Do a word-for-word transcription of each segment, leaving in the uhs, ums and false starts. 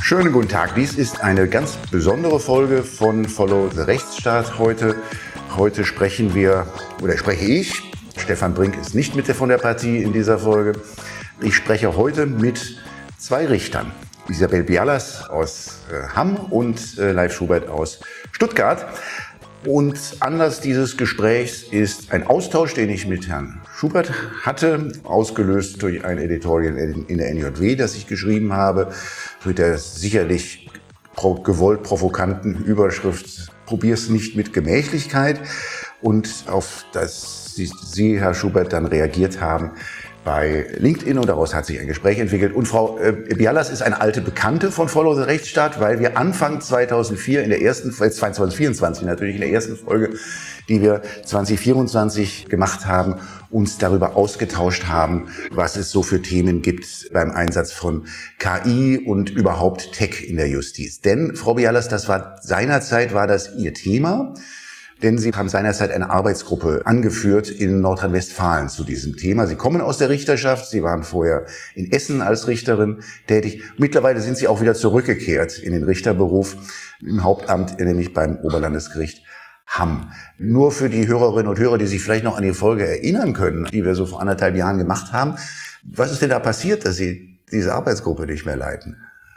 Schönen guten Tag. Dies ist eine ganz besondere Folge von Follow the Rechtsstaat heute. Heute sprechen wir, oder spreche ich, Stefan Brink ist nicht mit von der Partie in dieser Folge. Ich spreche heute mit zwei Richtern. Isabel Bialas aus äh, Hamm und äh, Leif Schubert aus Stuttgart. Und Anlass dieses Gesprächs ist ein Austausch, den ich mit Herrn Schubert hatte, ausgelöst durch ein Editorial in der N J W, das ich geschrieben habe, mit der sicherlich gewollt provokanten Überschrift "Probier's nicht mit Gemächlichkeit", und auf das Sie, Herr Schubert, dann reagiert haben bei LinkedIn, und daraus hat sich ein Gespräch entwickelt. Und Frau äh, Bialas ist eine alte Bekannte von Follow the Rechtsstaat, weil wir Anfang zweitausendvier in der ersten, zwanzig vierundzwanzig natürlich in der ersten Folge, die wir zwanzig vierundzwanzig gemacht haben, uns darüber ausgetauscht haben, was es so für Themen gibt beim Einsatz von K I und überhaupt Tech in der Justiz. Denn, Frau Bialas, das war seinerzeit war das Ihr Thema. Denn Sie haben seinerzeit eine Arbeitsgruppe angeführt in Nordrhein-Westfalen zu diesem Thema. Sie kommen aus der Richterschaft, Sie waren vorher in Essen als Richterin tätig. Mittlerweile sind Sie auch wieder zurückgekehrt in den Richterberuf im Hauptamt, nämlich beim Oberlandesgericht Hamm. Nur für die Hörerinnen und Hörer, die sich vielleicht noch an die Folge erinnern können, die wir so vor anderthalb Jahren gemacht haben. Was ist denn da passiert, dass Sie diese Arbeitsgruppe nicht mehr leiten?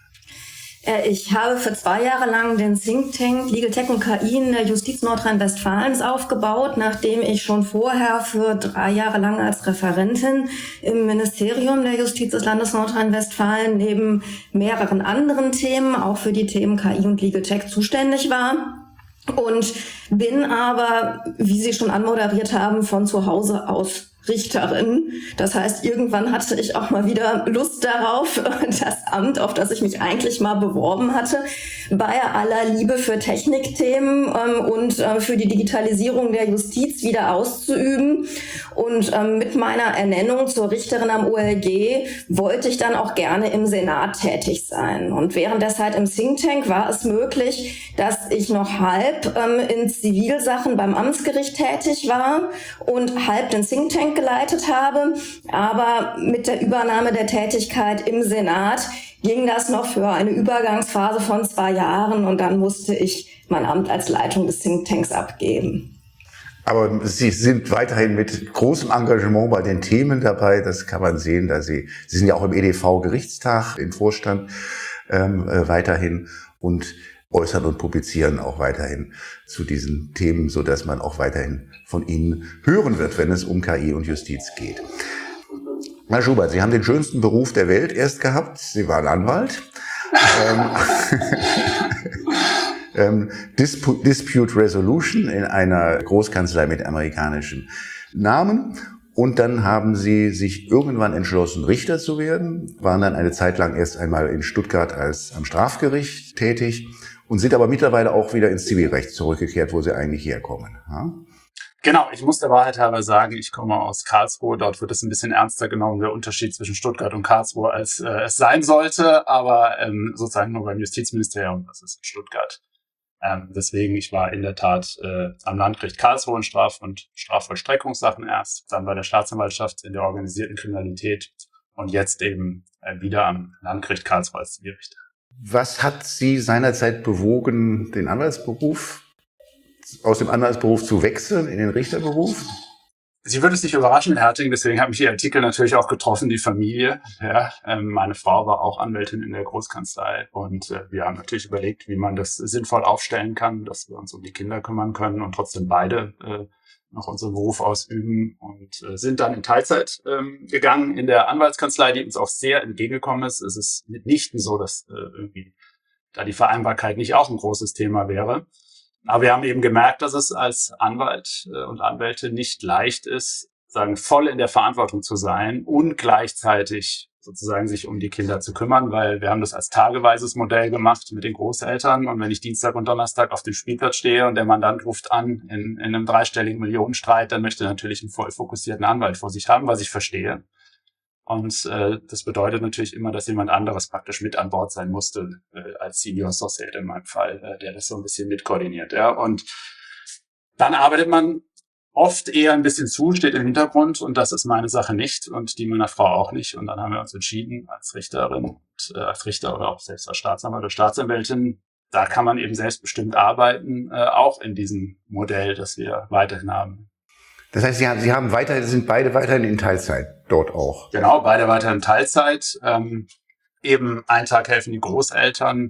Ich habe für zwei Jahre lang den Think Tank Legal Tech und K I in der Justiz Nordrhein-Westfalens aufgebaut, nachdem ich schon vorher für drei Jahre lang als Referentin im Ministerium der Justiz des Landes Nordrhein-Westfalen neben mehreren anderen Themen auch für die Themen K I und Legal Tech zuständig war. Und bin aber, wie Sie schon anmoderiert haben, von zu Hause aus Richterin. Das heißt, irgendwann hatte ich auch mal wieder Lust darauf, das Amt, auf das ich mich eigentlich mal beworben hatte, bei aller Liebe für Technikthemen ähm, und äh, für die Digitalisierung der Justiz wieder auszuüben. Und ähm, mit meiner Ernennung zur Richterin am O L G wollte ich dann auch gerne im Senat tätig sein. Und während der Zeit im Think Tank war es möglich, dass ich noch halb ähm, in Zivilsachen beim Amtsgericht tätig war und halb den Think Tank geleitet habe. Aber mit der Übernahme der Tätigkeit im Senat ging das noch für eine Übergangsphase von zwei Jahren und dann musste ich mein Amt als Leitung des Think Tanks abgeben. Aber Sie sind weiterhin mit großem Engagement bei den Themen dabei. Das kann man sehen, da Sie, Sie sind ja auch im E D V-Gerichtstag im Vorstand ähm, äh, weiterhin und äußern und publizieren auch weiterhin zu diesen Themen, so dass man auch weiterhin von Ihnen hören wird, wenn es um K I und Justiz geht. Herr Schubert, Sie haben den schönsten Beruf der Welt erst gehabt. Sie waren Anwalt. ähm, Dispu- Dispute Resolution in einer Großkanzlei mit amerikanischem Namen. Und dann haben Sie sich irgendwann entschlossen, Richter zu werden, waren dann eine Zeit lang erst einmal in Stuttgart als am Strafgericht tätig und sind aber mittlerweile auch wieder ins Zivilrecht zurückgekehrt, wo Sie eigentlich herkommen. Ja? Genau, ich muss der Wahrheit halber sagen, ich komme aus Karlsruhe. Dort wird es ein bisschen ernster genommen, der Unterschied zwischen Stuttgart und Karlsruhe, als äh, es sein sollte, aber ähm, sozusagen nur beim Justizministerium, das ist in Stuttgart. Ähm, deswegen, ich war in der Tat äh, am Landgericht Karlsruhe in Straf- und Strafvollstreckungssachen erst, dann bei der Staatsanwaltschaft in der organisierten Kriminalität und jetzt eben äh, wieder am Landgericht Karlsruhe als Zivilrichter. Was hat Sie seinerzeit bewogen, den Anwaltsberuf, aus dem Anwaltsberuf zu wechseln in den Richterberuf? Sie würde es nicht überraschen, Herr Herting, deswegen hat mich Ihr Artikel natürlich auch getroffen, die Familie. Ja, ähm, meine Frau war auch Anwältin in der Großkanzlei und äh, wir haben natürlich überlegt, wie man das sinnvoll aufstellen kann, dass wir uns um die Kinder kümmern können und trotzdem beide äh, noch unseren Beruf ausüben und äh, sind dann in Teilzeit ähm, gegangen in der Anwaltskanzlei, die uns auch sehr entgegengekommen ist. Es ist mitnichten so, dass äh, irgendwie da die Vereinbarkeit nicht auch ein großes Thema wäre. Aber wir haben eben gemerkt, dass es als Anwalt und Anwälte nicht leicht ist, sagen, voll in der Verantwortung zu sein und gleichzeitig sozusagen sich um die Kinder zu kümmern, weil wir haben das als tageweises Modell gemacht mit den Großeltern. Und wenn ich Dienstag und Donnerstag auf dem Spielplatz stehe und der Mandant ruft an in, in einem dreistelligen Millionenstreit, dann möchte er natürlich einen voll fokussierten Anwalt vor sich haben, was ich verstehe. Und äh, das bedeutet natürlich immer, dass jemand anderes praktisch mit an Bord sein musste, äh, als Senior Associate in meinem Fall, äh, der das so ein bisschen mitkoordiniert. Ja. Und dann arbeitet man oft eher ein bisschen zu, steht im Hintergrund und das ist meine Sache nicht und die meiner Frau auch nicht. Und dann haben wir uns entschieden, als Richterin und äh, als Richter oder auch selbst als Staatsanwalt oder Staatsanwältin, da kann man eben selbstbestimmt arbeiten, äh, auch in diesem Modell, das wir weiterhin haben. Das heißt, Sie haben, Sie haben weiter, sind beide weiterhin in Teilzeit dort auch? Genau, beide weiterhin Teilzeit. Ähm, eben einen Tag helfen die Großeltern.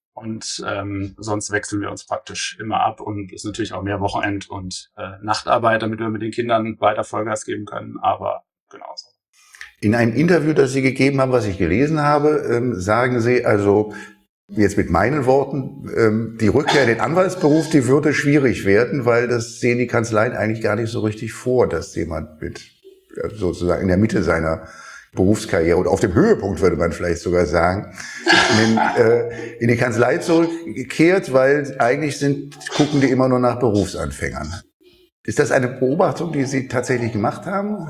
Und ähm, sonst wechseln wir uns praktisch immer ab und ist natürlich auch mehr Wochenend- und äh, Nachtarbeit, damit wir mit den Kindern weiter Vollgas geben können, aber genauso. In einem Interview, das Sie gegeben haben, was ich gelesen habe, ähm, sagen Sie, also jetzt mit meinen Worten, ähm, die Rückkehr in den Anwaltsberuf, die würde schwierig werden, weil das sehen die Kanzleien eigentlich gar nicht so richtig vor, dass jemand mit sozusagen in der Mitte seiner Berufskarriere und auf dem Höhepunkt, würde man vielleicht sogar sagen, in, den, äh, in die Kanzlei zurückkehrt, weil eigentlich sind, gucken die immer nur nach Berufsanfängern. Ist das eine Beobachtung, die Sie tatsächlich gemacht haben?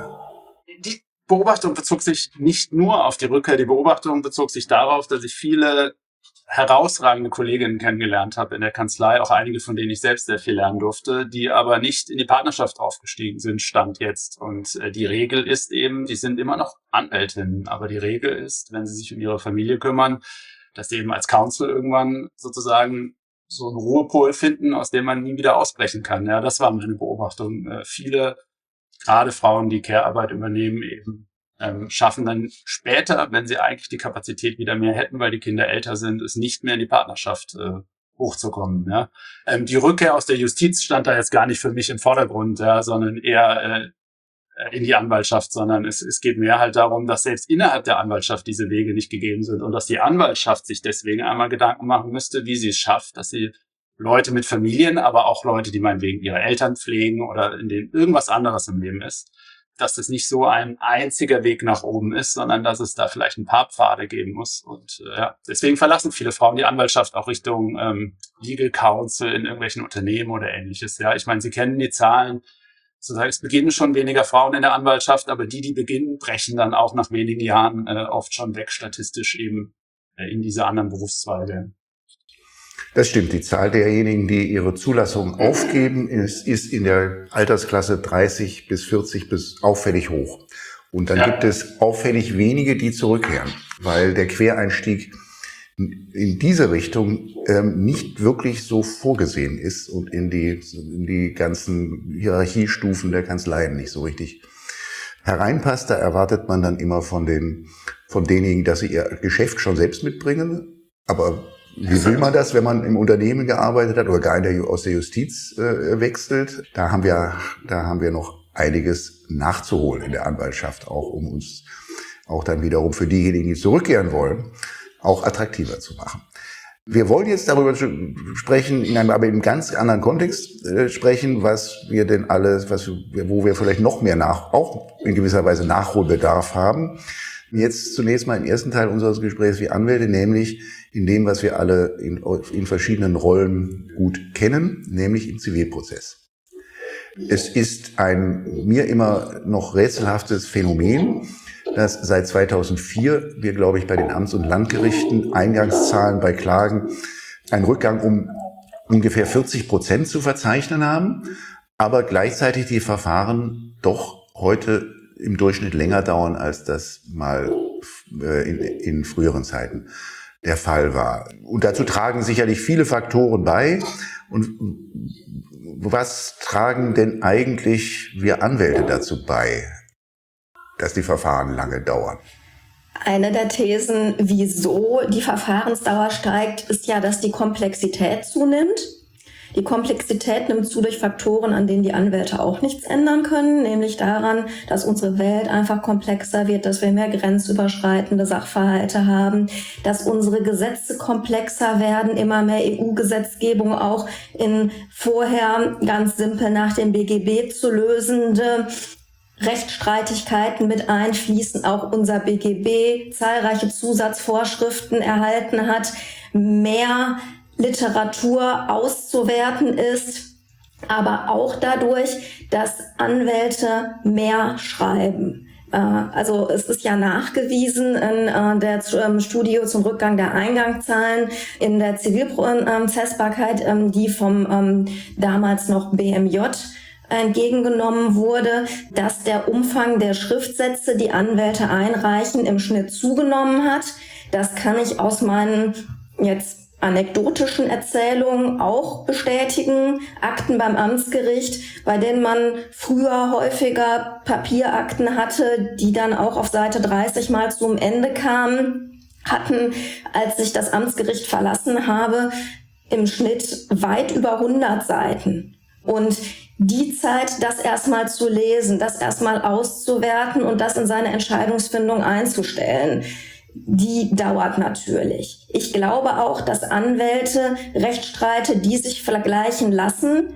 Die Beobachtung bezog sich nicht nur auf die Rückkehr, die Beobachtung bezog sich darauf, dass ich viele herausragende Kolleginnen kennengelernt habe in der Kanzlei, auch einige, von denen ich selbst sehr viel lernen durfte, die aber nicht in die Partnerschaft aufgestiegen sind, Stand jetzt. Und äh, die Regel ist eben, die sind immer noch Anwältinnen, aber die Regel ist, wenn sie sich um ihre Familie kümmern, dass sie eben als Counsel irgendwann sozusagen so einen Ruhepol finden, aus dem man nie wieder ausbrechen kann. Ja, das war meine Beobachtung. Äh, viele, gerade Frauen, die Care-Arbeit übernehmen, eben Ähm, schaffen dann später, wenn sie eigentlich die Kapazität wieder mehr hätten, weil die Kinder älter sind, es nicht mehr in die Partnerschaft äh, hochzukommen. Ja. Ähm, die Rückkehr aus der Justiz stand da jetzt gar nicht für mich im Vordergrund, ja, sondern eher äh, in die Anwaltschaft, sondern es, es geht mehr halt darum, dass selbst innerhalb der Anwaltschaft diese Wege nicht gegeben sind und dass die Anwaltschaft sich deswegen einmal Gedanken machen müsste, wie sie es schafft, dass sie Leute mit Familien, aber auch Leute, die meinetwegen ihre Eltern pflegen oder in denen irgendwas anderes im Leben ist, dass es nicht so ein einziger Weg nach oben ist, sondern dass es da vielleicht ein paar Pfade geben muss. Und äh, ja, deswegen verlassen viele Frauen die Anwaltschaft auch Richtung ähm, Legal Counsel in irgendwelchen Unternehmen oder Ähnliches. Ja, ich meine, Sie kennen die Zahlen. Sozusagen, es beginnen schon weniger Frauen in der Anwaltschaft, aber die, die beginnen, brechen dann auch nach wenigen Jahren äh, oft schon weg, statistisch eben äh, in diese anderen Berufszweige. Das stimmt. Die Zahl derjenigen, die ihre Zulassung aufgeben, ist, ist in der Altersklasse dreißig bis vierzig bis auffällig hoch. Und dann ja. gibt es auffällig wenige, die zurückkehren, weil der Quereinstieg in diese Richtung ähm, nicht wirklich so vorgesehen ist und in die, in die ganzen Hierarchiestufen der Kanzleien nicht so richtig hereinpasst. Da erwartet man dann immer von den, von denjenigen, dass sie ihr Geschäft schon selbst mitbringen. Aber wie will man das, wenn man im Unternehmen gearbeitet hat oder gar in der, aus der Justiz äh, wechselt? Da haben wir, da haben wir noch einiges nachzuholen in der Anwaltschaft, auch um uns auch dann wiederum für diejenigen, die zurückkehren wollen, auch attraktiver zu machen. Wir wollen jetzt darüber sprechen, in einem aber in einem ganz anderen Kontext äh, sprechen, was wir denn alles, was, wo wir vielleicht noch mehr nach, auch in gewisser Weise Nachholbedarf haben. Jetzt zunächst mal im ersten Teil unseres Gesprächs wie Anwälte, nämlich in dem, was wir alle in, in verschiedenen Rollen gut kennen, nämlich im Zivilprozess. Es ist ein mir immer noch rätselhaftes Phänomen, dass seit zweitausendvier wir, glaube ich, bei den Amts- und Landgerichten Eingangszahlen bei Klagen einen Rückgang um ungefähr vierzig Prozent zu verzeichnen haben, aber gleichzeitig die Verfahren doch heute im Durchschnitt länger dauern, als das mal äh, in, in früheren Zeiten der Fall war. Und dazu tragen sicherlich viele Faktoren bei. Und was tragen denn eigentlich wir Anwälte dazu bei, dass die Verfahren lange dauern? Eine der Thesen, wieso die Verfahrensdauer steigt, ist ja, dass die Komplexität zunimmt. Die Komplexität nimmt zu durch Faktoren, an denen die Anwälte auch nichts ändern können, nämlich daran, dass unsere Welt einfach komplexer wird, dass wir mehr grenzüberschreitende Sachverhalte haben, dass unsere Gesetze komplexer werden, immer mehr E U-Gesetzgebung auch in vorher ganz simpel nach dem B G B zu lösende Rechtsstreitigkeiten mit einfließen, auch unser B G B zahlreiche Zusatzvorschriften erhalten hat, mehr Literatur auszuwerten ist, aber auch dadurch, dass Anwälte mehr schreiben. Also es ist ja nachgewiesen in der Studie zum Rückgang der Eingangszahlen in der Zivilprozessbarkeit, die vom damals noch B M J entgegengenommen wurde, dass der Umfang der Schriftsätze, die Anwälte einreichen, im Schnitt zugenommen hat. Das kann ich aus meinen jetzt anekdotischen Erzählungen auch bestätigen. Akten beim Amtsgericht, bei denen man früher häufiger Papierakten hatte, die dann auch auf Seite dreißig mal zum Ende kamen, hatten, als ich das Amtsgericht verlassen habe, im Schnitt weit über hundert Seiten. Und die Zeit, das erstmal zu lesen, das erstmal auszuwerten und das in seine Entscheidungsfindung einzustellen, die dauert natürlich. Ich glaube auch, dass Anwälte Rechtsstreite, die sich vergleichen lassen,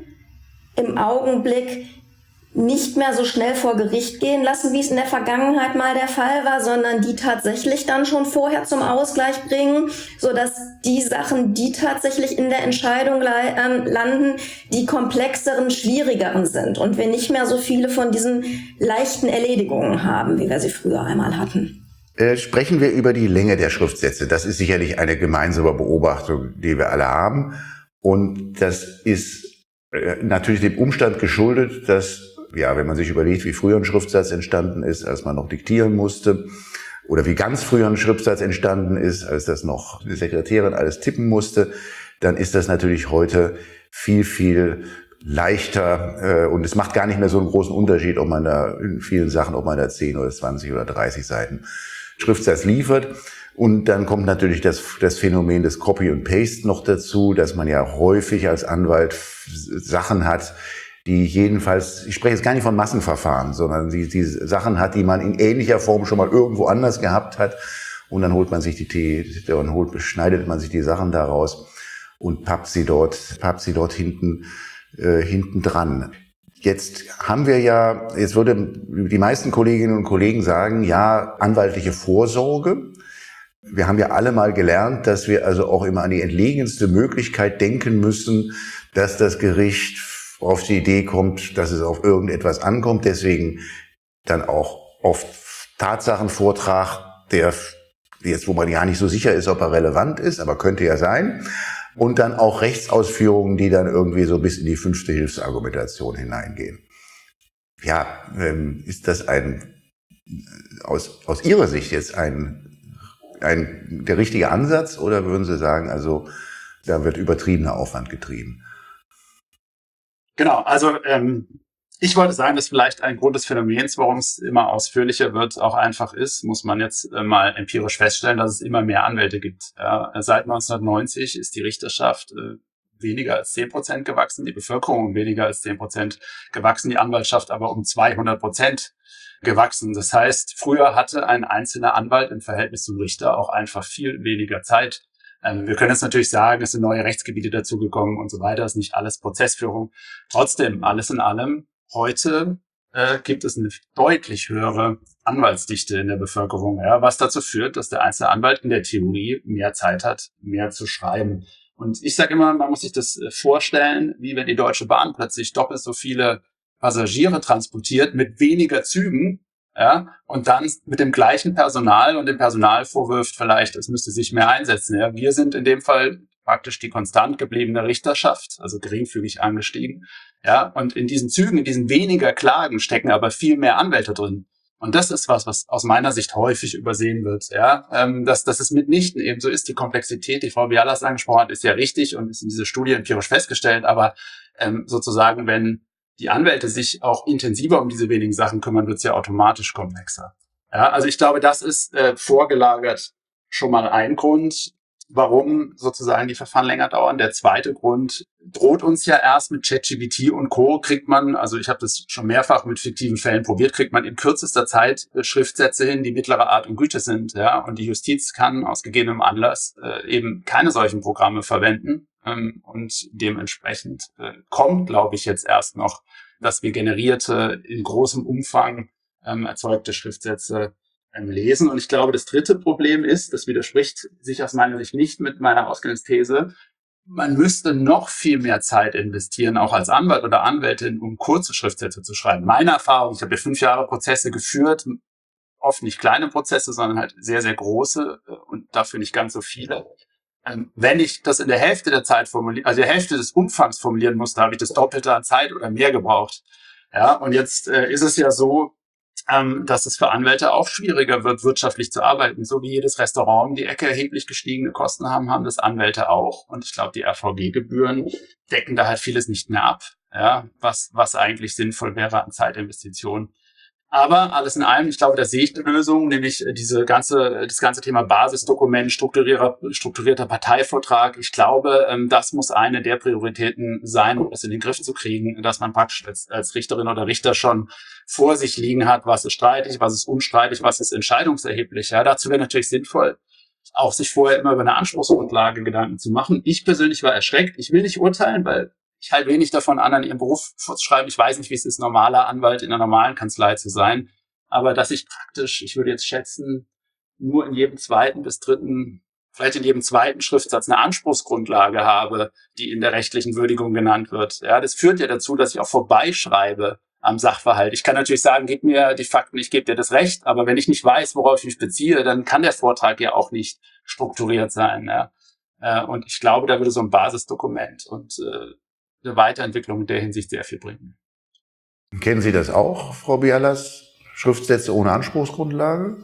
im Augenblick nicht mehr so schnell vor Gericht gehen lassen, wie es in der Vergangenheit mal der Fall war, sondern die tatsächlich dann schon vorher zum Ausgleich bringen, sodass die Sachen, die tatsächlich in der Entscheidung landen, die komplexeren, schwierigeren sind und wir nicht mehr so viele von diesen leichten Erledigungen haben, wie wir sie früher einmal hatten. Äh, sprechen wir über die Länge der Schriftsätze. Das ist sicherlich eine gemeinsame Beobachtung, die wir alle haben. Und das ist äh, natürlich dem Umstand geschuldet, dass, ja, wenn man sich überlegt, wie früher ein Schriftsatz entstanden ist, als man noch diktieren musste, oder wie ganz früher ein Schriftsatz entstanden ist, als das noch die Sekretärin alles tippen musste, dann ist das natürlich heute viel, viel leichter, äh, und es macht gar nicht mehr so einen großen Unterschied, ob man da in vielen Sachen, ob man da zehn oder zwanzig oder dreißig Seiten Schriftsatz liefert. Und dann kommt natürlich das, das Phänomen des Copy und Paste noch dazu, dass man ja häufig als Anwalt Sachen hat, die jedenfalls, ich spreche jetzt gar nicht von Massenverfahren, sondern die, die Sachen hat, die man in ähnlicher Form schon mal irgendwo anders gehabt hat. Und dann holt man sich die Tee, dann holt, schneidet man sich die Sachen daraus und pappt sie dort, pappt sie dort hinten, äh, hinten dran. Jetzt haben wir ja, jetzt würde die meisten Kolleginnen und Kollegen sagen, ja, anwaltliche Vorsorge. Wir haben ja alle mal gelernt, dass wir also auch immer an die entlegenste Möglichkeit denken müssen, dass das Gericht auf die Idee kommt, dass es auf irgendetwas ankommt. Deswegen dann auch oft Tatsachenvortrag, der jetzt, wo man ja nicht so sicher ist, ob er relevant ist, aber könnte ja sein. Und dann auch Rechtsausführungen, die dann irgendwie so bis in die fünfte Hilfsargumentation hineingehen. Ja, ähm, ist das ein, aus, aus Ihrer Sicht jetzt ein, ein, der richtige Ansatz, oder würden Sie sagen, also, da wird übertriebener Aufwand getrieben? Genau, also, ähm, ich wollte sagen, dass vielleicht ein Grund des Phänomens, warum es immer ausführlicher wird, auch einfach ist, muss man jetzt äh, mal empirisch feststellen, dass es immer mehr Anwälte gibt. Ja, seit neunzehnhundertneunzig ist die Richterschaft äh, weniger als zehn Prozent gewachsen, die Bevölkerung weniger als zehn Prozent gewachsen, die Anwaltschaft aber um zweihundert Prozent gewachsen. Das heißt, früher hatte ein einzelner Anwalt im Verhältnis zum Richter auch einfach viel weniger Zeit. Ähm, wir können jetzt natürlich sagen, es sind neue Rechtsgebiete dazugekommen und so weiter, ist nicht alles Prozessführung. Trotzdem, alles in allem, heute äh, gibt es eine deutlich höhere Anwaltsdichte in der Bevölkerung, ja, was dazu führt, dass der einzelne Anwalt in der Theorie mehr Zeit hat, mehr zu schreiben. Und ich sage immer, man muss sich das vorstellen, wie wenn die Deutsche Bahn plötzlich doppelt so viele Passagiere transportiert mit weniger Zügen, ja, und dann mit dem gleichen Personal und dem Personal vorwirft vielleicht, es müsste sich mehr einsetzen. Ja. Wir sind in dem Fall praktisch die konstant gebliebene Richterschaft, also geringfügig angestiegen. Ja, und in diesen Zügen, in diesen weniger Klagen stecken aber viel mehr Anwälte drin. Und das ist was, was aus meiner Sicht häufig übersehen wird. Ja, ähm, dass, dass es mitnichten eben so ist. Die Komplexität, die Frau Bialas angesprochen hat, ist ja richtig und ist in dieser Studie empirisch festgestellt. Aber ähm, sozusagen, wenn die Anwälte sich auch intensiver um diese wenigen Sachen kümmern, wird es ja automatisch komplexer. Ja, also ich glaube, das ist äh, vorgelagert schon mal ein Grund, warum sozusagen die Verfahren länger dauern. Der zweite Grund droht uns ja erst mit ChatGPT und Co. kriegt man, also ich habe das schon mehrfach mit fiktiven Fällen probiert, kriegt man in kürzester Zeit äh, Schriftsätze hin, die mittlerer Art und Güte sind. Ja, und die Justiz kann aus gegebenem Anlass äh, eben keine solchen Programme verwenden. Ähm, und dementsprechend äh, kommt, glaube ich, jetzt erst noch, dass wir generierte, in großem Umfang ähm, erzeugte Schriftsätze lesen. Und ich glaube, das dritte Problem ist, das widerspricht sich aus meiner Sicht nicht mit meiner Ausgangsthese, man müsste noch viel mehr Zeit investieren, auch als Anwalt oder Anwältin, um kurze Schriftsätze zu schreiben. Meine Erfahrung, ich habe ja fünf Jahre Prozesse geführt, oft nicht kleine Prozesse, sondern halt sehr, sehr große und dafür nicht ganz so viele. Ähm, wenn ich das in der Hälfte der Zeit formulieren, also der Hälfte des Umfangs formulieren musste, habe ich das Doppelte an Zeit oder mehr gebraucht. Ja, und jetzt äh, ist es ja so, ähm, dass es für Anwälte auch schwieriger wird, wirtschaftlich zu arbeiten. So wie jedes Restaurant um die Ecke erheblich gestiegene Kosten haben, haben das Anwälte auch. Und ich glaube, die R V G-Gebühren decken da halt vieles nicht mehr ab, ja, was, was eigentlich sinnvoll wäre an Zeitinvestitionen. Aber alles in allem, ich glaube, da sehe ich eine Lösung, nämlich diese ganze, das ganze Thema Basisdokument, strukturierter, strukturierter Parteivortrag. Ich glaube, das muss eine der Prioritäten sein, um das in den Griff zu kriegen, dass man praktisch als, als Richterin oder Richter schon vor sich liegen hat, was ist streitig, was ist unstreitig, was ist entscheidungserheblich. Ja, dazu wäre natürlich sinnvoll, auch sich vorher immer über eine Anspruchsgrundlage Gedanken zu machen. Ich persönlich war erschreckt. Ich will nicht urteilen, weil ich halte wenig davon an, an ihrem Beruf vorzuschreiben. Ich weiß nicht, wie es ist, normaler Anwalt in einer normalen Kanzlei zu sein. Aber dass ich praktisch, ich würde jetzt schätzen, nur in jedem zweiten bis dritten, vielleicht in jedem zweiten Schriftsatz eine Anspruchsgrundlage habe, die in der rechtlichen Würdigung genannt wird. Ja, das führt ja dazu, dass ich auch vorbeischreibe am Sachverhalt. Ich kann natürlich sagen, gib mir die Fakten, ich gebe dir das Recht. Aber wenn ich nicht weiß, worauf ich mich beziehe, dann kann der Vortrag ja auch nicht strukturiert sein. Ja. Und ich glaube, da würde so ein Basisdokument und eine Weiterentwicklung in der Hinsicht sehr viel bringen. Kennen Sie das auch, Frau Bialas? Schriftsätze ohne Anspruchsgrundlage?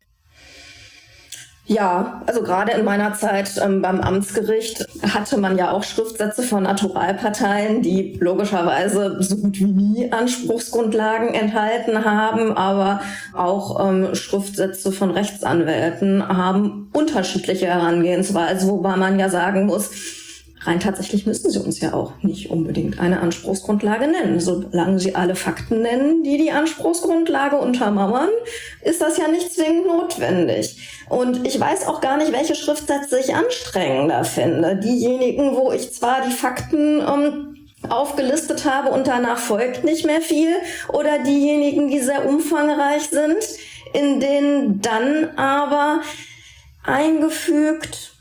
Ja, also gerade in meiner Zeit ähm, beim Amtsgericht hatte man ja auch Schriftsätze von Naturalparteien, die logischerweise so gut wie nie Anspruchsgrundlagen enthalten haben, aber auch ähm, Schriftsätze von Rechtsanwälten haben unterschiedliche Herangehensweisen, wobei man ja sagen muss, rein tatsächlich müssen sie uns ja auch nicht unbedingt eine Anspruchsgrundlage nennen. Solange sie alle Fakten nennen, die die Anspruchsgrundlage untermauern, ist das ja nicht zwingend notwendig. Und ich weiß auch gar nicht, welche Schriftsätze ich anstrengender finde. Diejenigen, wo ich zwar die Fakten ähm, aufgelistet habe und danach folgt nicht mehr viel, oder diejenigen, die sehr umfangreich sind, in denen dann aber eingefügt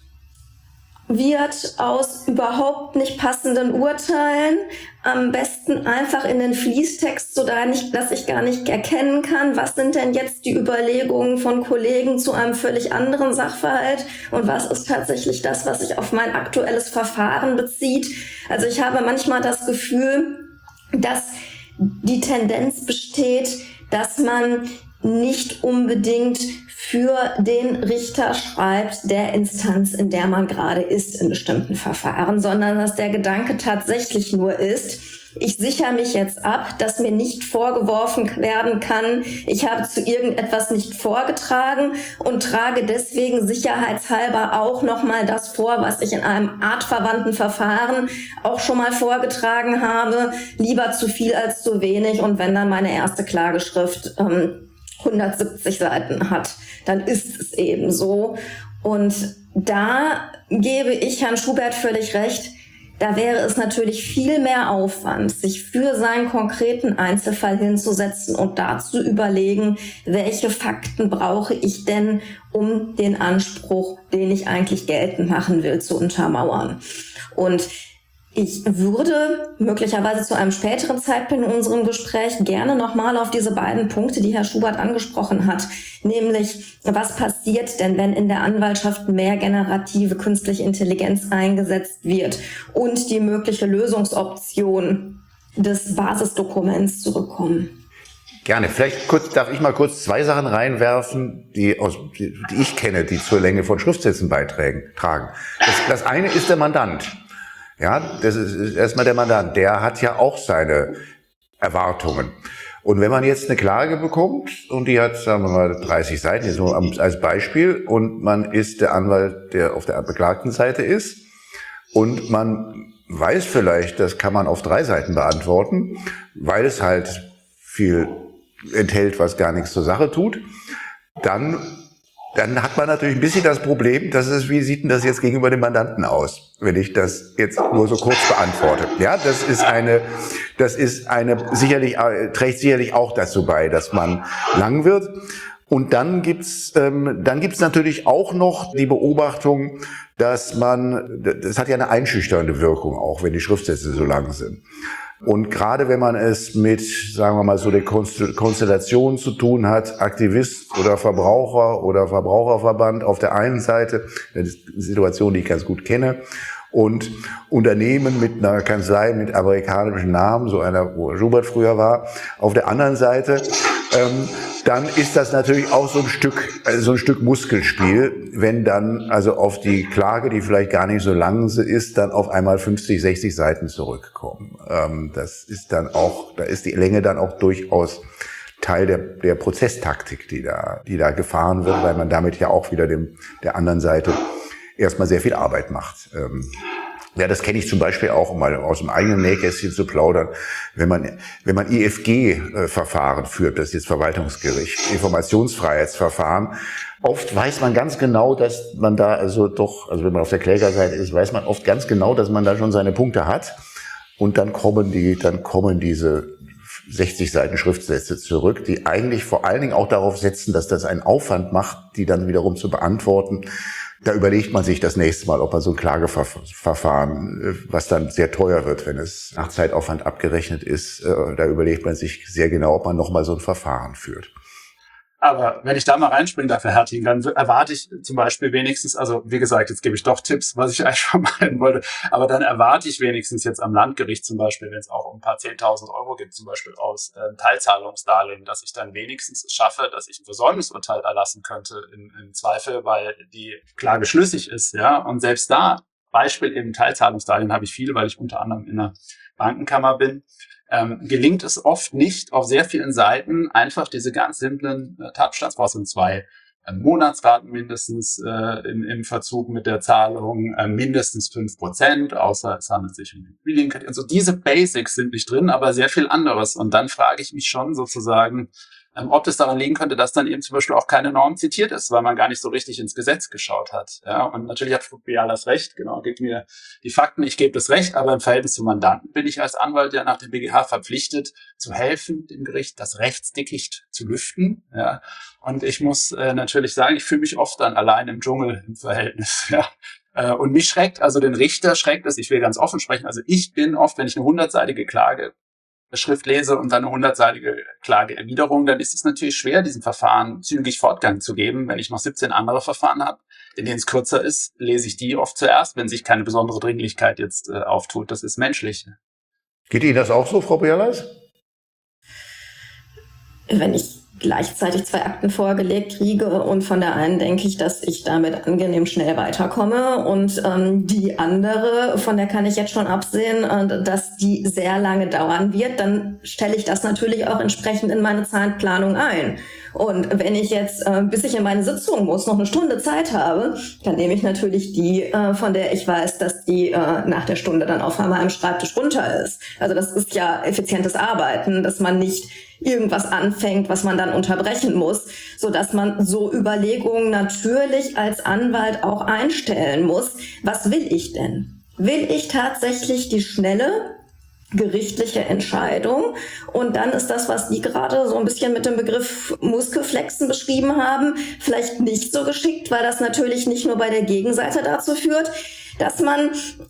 wird aus überhaupt nicht passenden Urteilen, am besten einfach in den Fließtext, so dass ich gar nicht erkennen kann, was sind denn jetzt die Überlegungen von Kollegen zu einem völlig anderen Sachverhalt und was ist tatsächlich das, was sich auf mein aktuelles Verfahren bezieht. Also ich habe manchmal das Gefühl, dass die Tendenz besteht, dass man nicht unbedingt für den Richter schreibt, der Instanz, in der man gerade ist in bestimmten Verfahren, sondern dass der Gedanke tatsächlich nur ist, ich sichere mich jetzt ab, dass mir nicht vorgeworfen werden kann, ich habe zu irgendetwas nicht vorgetragen und trage deswegen sicherheitshalber auch nochmal das vor, was ich in einem artverwandten Verfahren auch schon mal vorgetragen habe, lieber zu viel als zu wenig, und wenn dann meine erste Klageschrift ähm, hundertsiebzig Seiten hat, dann ist es eben so. Und da gebe ich Herrn Schubert völlig recht, da wäre es natürlich viel mehr Aufwand, sich für seinen konkreten Einzelfall hinzusetzen und da zu überlegen, welche Fakten brauche ich denn, um den Anspruch, den ich eigentlich geltend machen will, zu untermauern. Und ich würde möglicherweise zu einem späteren Zeitpunkt in unserem Gespräch gerne nochmal auf diese beiden Punkte, die Herr Schubert angesprochen hat, nämlich was passiert denn, wenn in der Anwaltschaft mehr generative künstliche Intelligenz eingesetzt wird, und die mögliche Lösungsoption des Basisdokuments zu bekommen. Gerne. Vielleicht kurz, darf ich mal kurz zwei Sachen reinwerfen, die, aus, die, die ich kenne, die zur Länge von Schriftsätzen beitragen. Das, das eine ist der Mandant. Ja, das ist erstmal der Mandant. Der hat ja auch seine Erwartungen. Und wenn man jetzt eine Klage bekommt und die hat, sagen wir mal, dreißig Seiten, jetzt nur als Beispiel, und man ist der Anwalt, der auf der beklagten Seite ist, und man weiß vielleicht, das kann man auf drei Seiten beantworten, weil es halt viel enthält, was gar nichts zur Sache tut, dann Dann hat man natürlich ein bisschen das Problem, dass es, wie sieht denn das jetzt gegenüber dem Mandanten aus, wenn ich das jetzt nur so kurz beantworte? Ja, das ist eine, das ist eine, sicherlich, trägt sicherlich auch dazu bei, dass man lang wird. Und dann gibt's, ähm, dann gibt's natürlich auch noch die Beobachtung, dass man, das hat ja eine einschüchternde Wirkung auch, wenn die Schriftsätze so lang sind. Und gerade wenn man es mit, sagen wir mal, so der Konstellation zu tun hat, Aktivist oder Verbraucher oder Verbraucherverband auf der einen Seite, eine Situation, die ich ganz gut kenne, und Unternehmen mit einer Kanzlei mit amerikanischen Namen, so einer, wo Schubert früher war, auf der anderen Seite, ähm, dann ist das natürlich auch so ein Stück, also so ein Stück Muskelspiel, wenn dann also auf die Klage, die vielleicht gar nicht so lang ist, dann auf einmal fünfzig, sechzig Seiten zurückkommen. Ähm, das ist dann auch, da ist die Länge dann auch durchaus Teil der, der Prozesstaktik, die da, die da gefahren wird, weil man damit ja auch wieder dem, der anderen Seite erstmal sehr viel Arbeit macht. Ähm, Ja, das kenne ich zum Beispiel auch, um mal aus dem eigenen Nähkästchen zu plaudern. Wenn man, wenn man I F G-Verfahren führt, das ist jetzt Verwaltungsgericht, Informationsfreiheitsverfahren, oft weiß man ganz genau, dass man da also doch, also wenn man auf der Klägerseite ist, weiß man oft ganz genau, dass man da schon seine Punkte hat. Und dann kommen die, dann kommen diese sechzig Seiten Schriftsätze zurück, die eigentlich vor allen Dingen auch darauf setzen, dass das einen Aufwand macht, die dann wiederum zu beantworten. Da überlegt man sich das nächste Mal, ob man so ein Klageverfahren, was dann sehr teuer wird, wenn es nach Zeitaufwand abgerechnet ist, da überlegt man sich sehr genau, ob man nochmal so ein Verfahren führt. Aber wenn ich da mal reinspringen darf, Herr Herting, dann erwarte ich zum Beispiel wenigstens, also wie gesagt, jetzt gebe ich doch Tipps, was ich eigentlich vermeiden wollte, aber dann erwarte ich wenigstens jetzt am Landgericht zum Beispiel, wenn es auch um ein paar zehntausend Euro gibt, zum Beispiel aus äh, Teilzahlungsdarlehen, dass ich dann wenigstens es schaffe, dass ich ein Versäumnisurteil erlassen könnte im, im Zweifel, weil die Klage schlüssig ist, ja. Und selbst da, Beispiel eben Teilzahlungsdarlehen habe ich viele, weil ich unter anderem in der Bankenkammer bin. Ähm, gelingt es oft nicht, auf sehr vielen Seiten einfach diese ganz simplen äh, Tatbestandsvoraussetzungen, zwei äh, Monatsraten mindestens äh, im, im Verzug mit der Zahlung, äh, mindestens fünf Prozent, außer es handelt sich um Immobilienkredit. Also diese Basics sind nicht drin, aber sehr viel anderes. Und dann frage ich mich schon sozusagen, ähm, ob es daran liegen könnte, dass dann eben zum Beispiel auch keine Norm zitiert ist, weil man gar nicht so richtig ins Gesetz geschaut hat. Ja, und natürlich hat Fubial das Recht, genau, gibt mir die Fakten, ich gebe das Recht, aber im Verhältnis zum Mandanten bin ich als Anwalt ja nach dem B G H verpflichtet, zu helfen, dem Gericht das Rechtsdickicht zu lüften. Ja, und ich muss äh, natürlich sagen, ich fühle mich oft dann allein im Dschungel im Verhältnis. Ja. Äh, und mich schreckt, also den Richter schreckt es, ich will ganz offen sprechen, also ich bin oft, wenn ich eine hundertseitige Klage Schrift lese und dann eine hundertseitige Klageerwiderung, dann ist es natürlich schwer, diesem Verfahren zügig Fortgang zu geben. Wenn ich noch siebzehn andere Verfahren habe, in denen es kürzer ist, lese ich die oft zuerst, wenn sich keine besondere Dringlichkeit jetzt äh, auftut. Das ist menschlich. Geht Ihnen das auch so, Frau Bialas? Wenn ich gleichzeitig zwei Akten vorgelegt kriege und von der einen denke ich, dass ich damit angenehm schnell weiterkomme und ähm, die andere, von der kann ich jetzt schon absehen, äh, dass die sehr lange dauern wird, dann stelle ich das natürlich auch entsprechend in meine Zeitplanung ein. Und wenn ich jetzt, äh, bis ich in meine Sitzung muss, noch eine Stunde Zeit habe, dann nehme ich natürlich die, äh, von der ich weiß, dass die äh, nach der Stunde dann auf meinem Schreibtisch runter ist. Also das ist ja effizientes Arbeiten, dass man nicht irgendwas anfängt, was man dann unterbrechen muss, so dass man so Überlegungen natürlich als Anwalt auch einstellen muss. Was will ich denn? Will ich tatsächlich die schnelle gerichtliche Entscheidung? Und dann ist das, was die gerade so ein bisschen mit dem Begriff Muskelflexen beschrieben haben, vielleicht nicht so geschickt, weil das natürlich nicht nur bei der Gegenseite dazu führt, dass man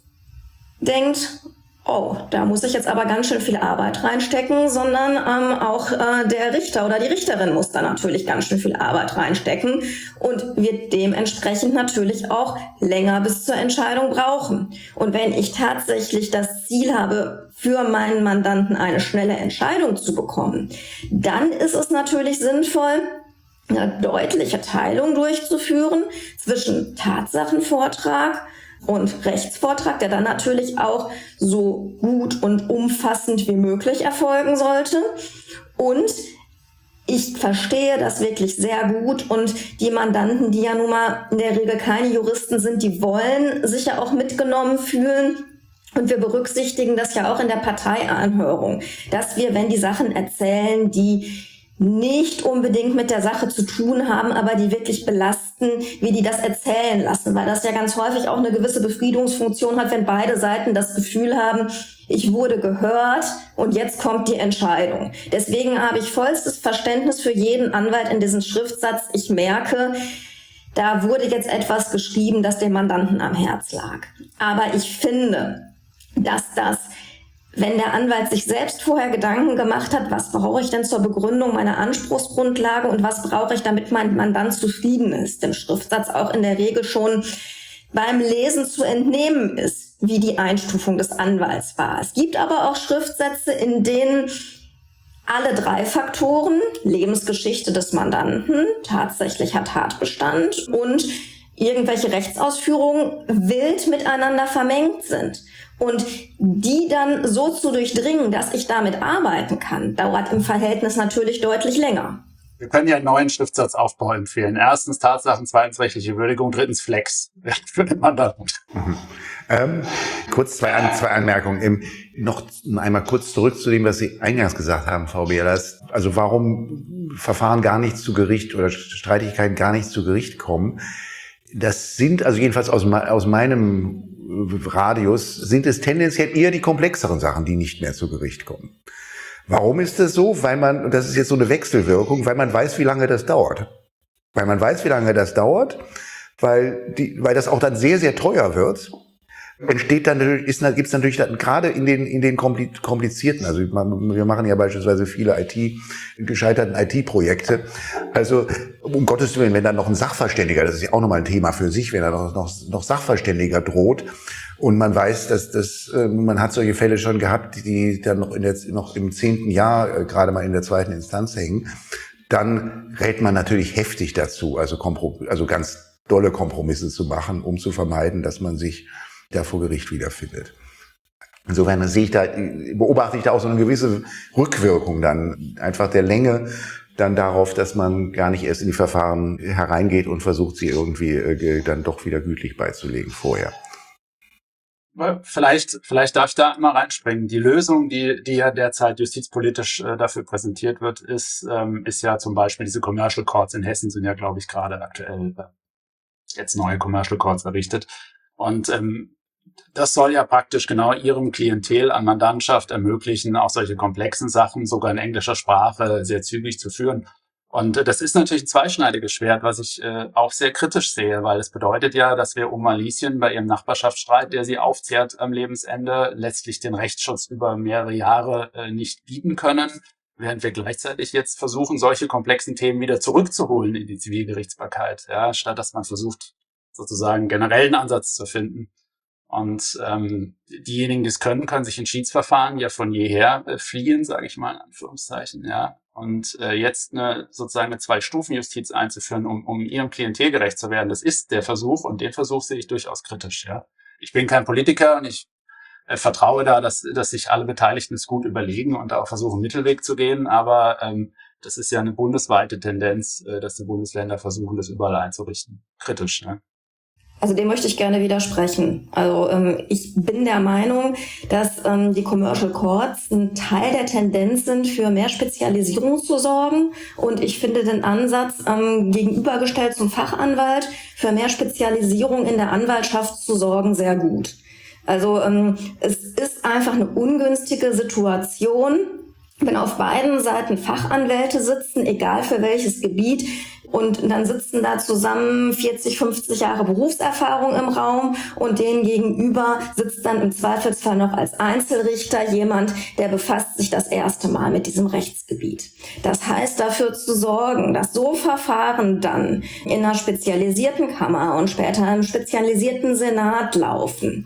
denkt, oh, da muss ich jetzt aber ganz schön viel Arbeit reinstecken, sondern ähm, auch äh, der Richter oder die Richterin muss da natürlich ganz schön viel Arbeit reinstecken und wird dementsprechend natürlich auch länger bis zur Entscheidung brauchen. Und wenn ich tatsächlich das Ziel habe, für meinen Mandanten eine schnelle Entscheidung zu bekommen, dann ist es natürlich sinnvoll, eine deutliche Teilung durchzuführen zwischen Tatsachenvortrag und Rechtsvortrag, der dann natürlich auch so gut und umfassend wie möglich erfolgen sollte. Und ich verstehe das wirklich sehr gut und die Mandanten, die ja nun mal in der Regel keine Juristen sind, die wollen sich ja auch mitgenommen fühlen. Und wir berücksichtigen das ja auch in der Parteianhörung, dass wir, wenn die Sachen erzählen, die nicht unbedingt mit der Sache zu tun haben, aber die wirklich belasten, wie die das erzählen lassen, weil das ja ganz häufig auch eine gewisse Befriedungsfunktion hat, wenn beide Seiten das Gefühl haben, ich wurde gehört und jetzt kommt die Entscheidung. Deswegen habe ich vollstes Verständnis für jeden Anwalt in diesem Schriftsatz. Ich merke, da wurde jetzt etwas geschrieben, das dem Mandanten am Herz lag. Aber ich finde, dass das wenn der Anwalt sich selbst vorher Gedanken gemacht hat, was brauche ich denn zur Begründung meiner Anspruchsgrundlage und was brauche ich, damit mein Mandant zufrieden ist, dem Schriftsatz auch in der Regel schon beim Lesen zu entnehmen ist, wie die Einstufung des Anwalts war. Es gibt aber auch Schriftsätze, in denen alle drei Faktoren, Lebensgeschichte des Mandanten, tatsächlicher Tatbestand und irgendwelche Rechtsausführungen wild miteinander vermengt sind. Und die dann so zu durchdringen, dass ich damit arbeiten kann, dauert im Verhältnis natürlich deutlich länger. Wir können ja einen neuen Schriftsatzaufbau empfehlen. Erstens Tatsachen, zweitens rechtliche Würdigung, drittens Flex für den Mandanten. Mhm. Ähm, kurz zwei, An- zwei Anmerkungen. Ähm, noch einmal kurz zurück zu dem, was Sie eingangs gesagt haben, Frau Behrens. Also warum Verfahren gar nicht zu Gericht oder Streitigkeiten gar nicht zu Gericht kommen. Das sind, also jedenfalls aus, aus meinem Radius, sind es tendenziell eher die komplexeren Sachen, die nicht mehr zu Gericht kommen. Warum ist das so? Weil man, und das ist jetzt so eine Wechselwirkung, weil man weiß, wie lange das dauert. Weil man weiß, wie lange das dauert, weil die, weil das auch dann sehr, sehr teuer wird. Entsteht dann natürlich, ist, gibt's natürlich dann gerade in den, in den komplizierten, also wir machen ja beispielsweise viele I T, gescheiterten I T-Projekte. Also, um Gottes Willen, wenn dann noch ein Sachverständiger, das ist ja auch nochmal ein Thema für sich, wenn da noch, noch, noch Sachverständiger droht und man weiß, dass das, man hat solche Fälle schon gehabt, die dann noch in der, noch im zehnten Jahr gerade mal in der zweiten Instanz hängen, dann rät man natürlich heftig dazu, also, Komprom- also ganz dolle Kompromisse zu machen, um zu vermeiden, dass man sich da vor Gericht wiederfindet. Insofern sehe ich da, beobachte ich da auch so eine gewisse Rückwirkung dann, einfach der Länge dann darauf, dass man gar nicht erst in die Verfahren hereingeht und versucht, sie irgendwie äh, dann doch wieder gütlich beizulegen vorher. Vielleicht, vielleicht darf ich da mal reinspringen. Die Lösung, die, die ja derzeit justizpolitisch äh, dafür präsentiert wird, ist, ähm, ist ja zum Beispiel diese Commercial Courts in Hessen sind ja, glaube ich, gerade aktuell äh, jetzt neue Commercial Courts errichtet. Und ähm, das soll ja praktisch genau ihrem Klientel an Mandantschaft ermöglichen, auch solche komplexen Sachen sogar in englischer Sprache sehr zügig zu führen. Und äh, das ist natürlich ein zweischneidiges Schwert, was ich äh, auch sehr kritisch sehe, weil es bedeutet ja, dass wir Oma Lieschen bei ihrem Nachbarschaftsstreit, der sie aufzehrt am Lebensende, letztlich den Rechtsschutz über mehrere Jahre äh, nicht bieten können, während wir gleichzeitig jetzt versuchen, solche komplexen Themen wieder zurückzuholen in die Zivilgerichtsbarkeit, ja, statt dass man versucht, sozusagen einen generellen Ansatz zu finden. Und ähm, diejenigen, die es können, können sich in Schiedsverfahren ja von jeher äh, fliehen, sage ich mal in Anführungszeichen, ja. Und äh, jetzt eine sozusagen eine Zwei-Stufen-Justiz einzuführen, um, um ihrem Klientel gerecht zu werden, das ist der Versuch und den Versuch sehe ich durchaus kritisch, ja. Ich bin kein Politiker und ich äh, vertraue da, dass, dass sich alle Beteiligten es gut überlegen und da auch versuchen, Mittelweg zu gehen, aber ähm, das ist ja eine bundesweite Tendenz, äh, dass die Bundesländer versuchen, das überall einzurichten. Kritisch, ne? Also dem möchte ich gerne widersprechen. Also ähm, ich bin der Meinung, dass ähm, die Commercial Courts ein Teil der Tendenz sind, für mehr Spezialisierung zu sorgen. Und ich finde den Ansatz, ähm, gegenübergestellt zum Fachanwalt, für mehr Spezialisierung in der Anwaltschaft zu sorgen, sehr gut. Also ähm, es ist einfach eine ungünstige Situation, wenn auf beiden Seiten Fachanwälte sitzen, egal für welches Gebiet, und dann sitzen da zusammen vierzig, fünfzig Jahre Berufserfahrung im Raum und denen gegenüber sitzt dann im Zweifelsfall noch als Einzelrichter jemand, der befasst sich das erste Mal mit diesem Rechtsgebiet. Das heißt, dafür zu sorgen, dass so Verfahren dann in einer spezialisierten Kammer und später im spezialisierten Senat laufen,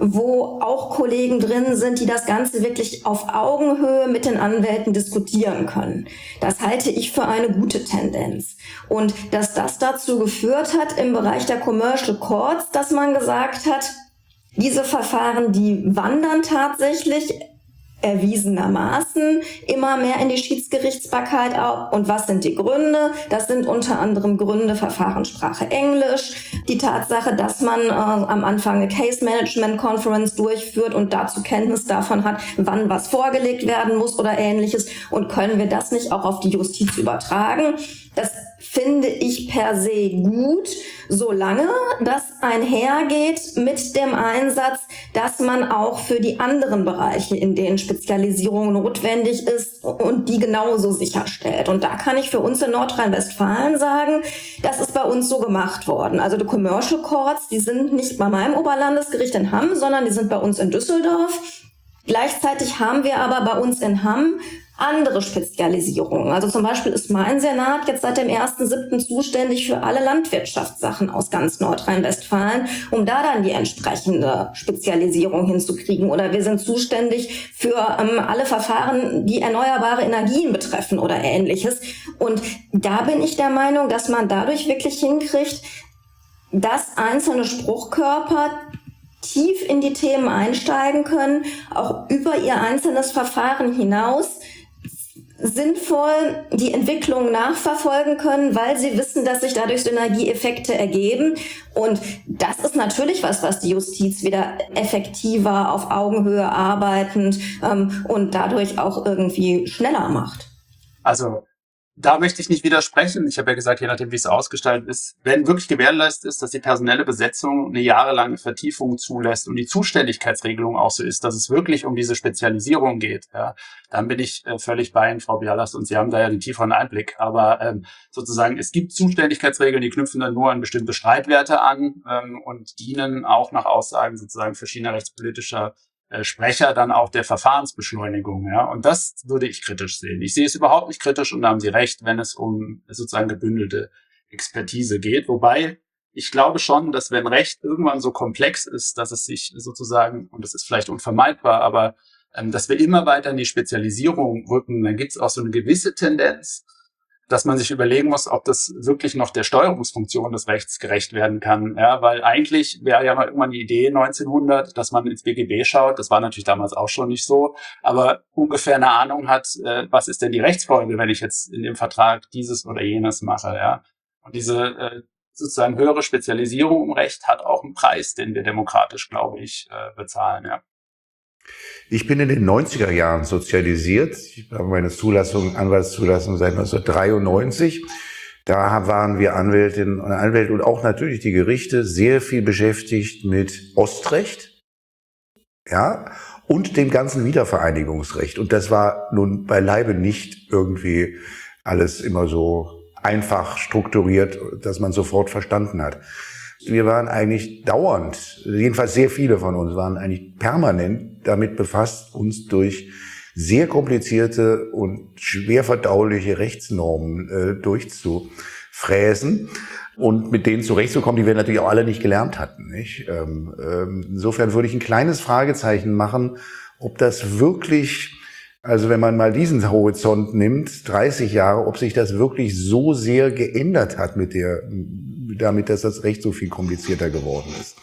wo auch Kollegen drin sind, die das Ganze wirklich auf Augenhöhe mit den Anwälten diskutieren können. Das halte ich für eine gute Tendenz. Und dass das dazu geführt hat im Bereich der Commercial Courts, dass man gesagt hat, diese Verfahren, die wandern tatsächlich erwiesenermaßen immer mehr in die Schiedsgerichtsbarkeit auf. Und was sind die Gründe? Das sind unter anderem Gründe Verfahrenssprache Englisch, die Tatsache, dass man äh, am Anfang eine Case Management Conference durchführt und dazu Kenntnis davon hat, wann was vorgelegt werden muss oder Ähnliches. Und können wir das nicht auch auf die Justiz übertragen? Das finde ich per se gut, solange das einhergeht mit dem Einsatz, dass man auch für die anderen Bereiche, in denen Spezialisierung notwendig ist, und die genauso sicherstellt. Und da kann ich für uns in Nordrhein-Westfalen sagen, das ist bei uns so gemacht worden. Also die Commercial Courts, die sind nicht bei meinem Oberlandesgericht in Hamm, sondern die sind bei uns in Düsseldorf. Gleichzeitig haben wir aber bei uns in Hamm andere Spezialisierungen. Also zum Beispiel ist mein Senat jetzt seit dem ersten siebten zuständig für alle Landwirtschaftssachen aus ganz Nordrhein-Westfalen, um da dann die entsprechende Spezialisierung hinzukriegen. Oder wir sind zuständig für ähm, alle Verfahren, die erneuerbare Energien betreffen oder Ähnliches. Und da bin ich der Meinung, dass man dadurch wirklich hinkriegt, dass einzelne Spruchkörper tief in die Themen einsteigen können, auch über ihr einzelnes Verfahren hinaus sinnvoll die Entwicklung nachverfolgen können, weil sie wissen, dass sich dadurch Synergieeffekte ergeben. Und das ist natürlich was, was die Justiz wieder effektiver auf Augenhöhe arbeitend ähm, und dadurch auch irgendwie schneller macht. Also da möchte ich nicht widersprechen. Ich habe ja gesagt, je nachdem, wie es ausgestaltet ist, wenn wirklich gewährleistet ist, dass die personelle Besetzung eine jahrelange Vertiefung zulässt und die Zuständigkeitsregelung auch so ist, dass es wirklich um diese Spezialisierung geht, ja, dann bin ich äh, völlig bei Ihnen, Frau Bialas, und Sie haben da ja den tieferen Einblick. Aber ähm, sozusagen, es gibt Zuständigkeitsregeln, die knüpfen dann nur an bestimmte Streitwerte an ähm, und dienen auch nach Aussagen sozusagen verschiedener rechtspolitischer Sprecher dann auch der Verfahrensbeschleunigung, ja. Und das würde ich kritisch sehen. Ich sehe es überhaupt nicht kritisch und da haben Sie recht, wenn es um sozusagen gebündelte Expertise geht. Wobei ich glaube schon, dass wenn Recht irgendwann so komplex ist, dass es sich sozusagen, und das ist vielleicht unvermeidbar, aber ähm, dass wir immer weiter in die Spezialisierung rücken, dann gibt es auch so eine gewisse Tendenz, dass man sich überlegen muss, ob das wirklich noch der Steuerungsfunktion des Rechts gerecht werden kann. Ja, weil eigentlich wäre ja mal irgendwann die Idee neunzehnhundert, dass man ins B G B schaut. Das war natürlich damals auch schon nicht so, aber ungefähr eine Ahnung hat, äh, was ist denn die Rechtsfolge, wenn ich jetzt in dem Vertrag dieses oder jenes mache. Ja, und diese äh, sozusagen höhere Spezialisierung im Recht hat auch einen Preis, den wir demokratisch, glaube ich, äh, bezahlen. Ja. Ich bin in den neunziger Jahren sozialisiert. Ich habe meine Zulassung, Anwaltszulassung seit neunzehnhundertdreiundneunzig. Da waren wir Anwältinnen und Anwälte und auch natürlich die Gerichte sehr viel beschäftigt mit Ostrecht, ja, und dem ganzen Wiedervereinigungsrecht. Und das war nun beileibe nicht irgendwie alles immer so einfach strukturiert, dass man sofort verstanden hat. Wir waren eigentlich dauernd, jedenfalls sehr viele von uns waren eigentlich permanent damit befasst, uns durch sehr komplizierte und schwer verdauliche Rechtsnormen äh, durchzufräsen und mit denen zurechtzukommen, die wir natürlich auch alle nicht gelernt hatten. Nicht? Ähm, ähm, insofern würde ich ein kleines Fragezeichen machen, ob das wirklich, also wenn man mal diesen Horizont nimmt, dreißig Jahre, ob sich das wirklich so sehr geändert hat mit der, damit, dass das Recht so viel komplizierter geworden ist.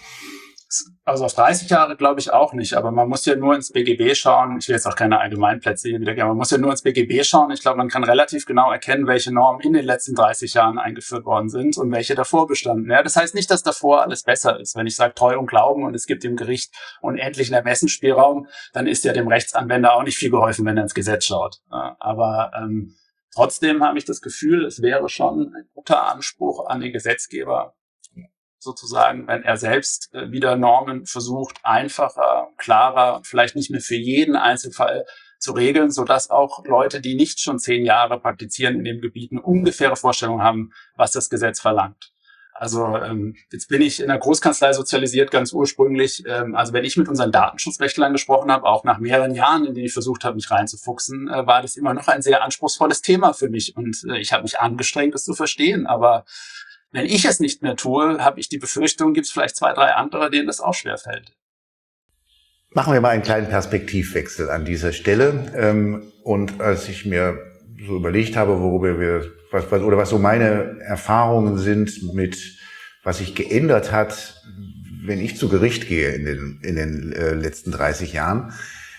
Also auf dreißig Jahre glaube ich auch nicht, aber man muss ja nur ins B G B schauen. Ich will jetzt auch keine Allgemeinplätze hier wieder geben, man muss ja nur ins B G B schauen. Ich glaube, man kann relativ genau erkennen, welche Normen in den letzten dreißig Jahren eingeführt worden sind und welche davor bestanden. Ja, das heißt nicht, dass davor alles besser ist. Wenn ich sage Treu und Glauben und es gibt dem Gericht unendlichen Ermessensspielraum, dann ist ja dem Rechtsanwender auch nicht viel geholfen, wenn er ins Gesetz schaut. Ja, aber ähm, trotzdem habe ich das Gefühl, es wäre schon ein guter Anspruch an den Gesetzgeber, sozusagen, wenn er selbst äh, wieder Normen versucht, einfacher, klarer, vielleicht nicht mehr für jeden Einzelfall zu regeln, sodass auch Leute, die nicht schon zehn Jahre praktizieren in dem Gebiet, eine ungefähre Vorstellung haben, was das Gesetz verlangt. Also ähm, jetzt bin ich in der Großkanzlei sozialisiert, ganz ursprünglich. Ähm, also wenn ich mit unseren Datenschutzrechtlern gesprochen habe, auch nach mehreren Jahren, in denen ich versucht habe, mich reinzufuchsen, äh, war das immer noch ein sehr anspruchsvolles Thema für mich. Und äh, ich habe mich angestrengt, das zu verstehen, aber wenn ich es nicht mehr tue, habe ich die Befürchtung, gibt es vielleicht zwei, drei andere, denen das auch schwerfällt. Machen wir mal einen kleinen Perspektivwechsel an dieser Stelle. Und als ich mir so überlegt habe, worüber wir, was, was, oder was so meine Erfahrungen sind mit, was sich geändert hat, wenn ich zu Gericht gehe in den, in den äh, letzten dreißig Jahren,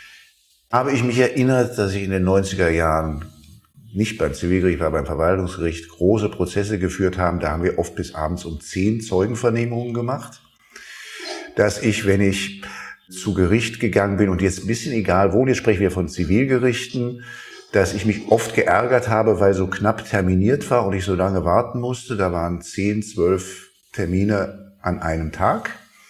habe ich mich erinnert, dass ich in den neunziger Jahren nicht beim Zivilgericht, war beim Verwaltungsgericht, große Prozesse geführt haben. Da haben wir oft bis abends um zehn Zeugenvernehmungen gemacht. Dass ich, wenn ich zu Gericht gegangen bin, und jetzt ein bisschen egal wo, jetzt sprechen wir von Zivilgerichten, dass ich mich oft geärgert habe, weil so knapp terminiert war und ich so lange warten musste. Da waren zehn, zwölf Termine an einem Tag.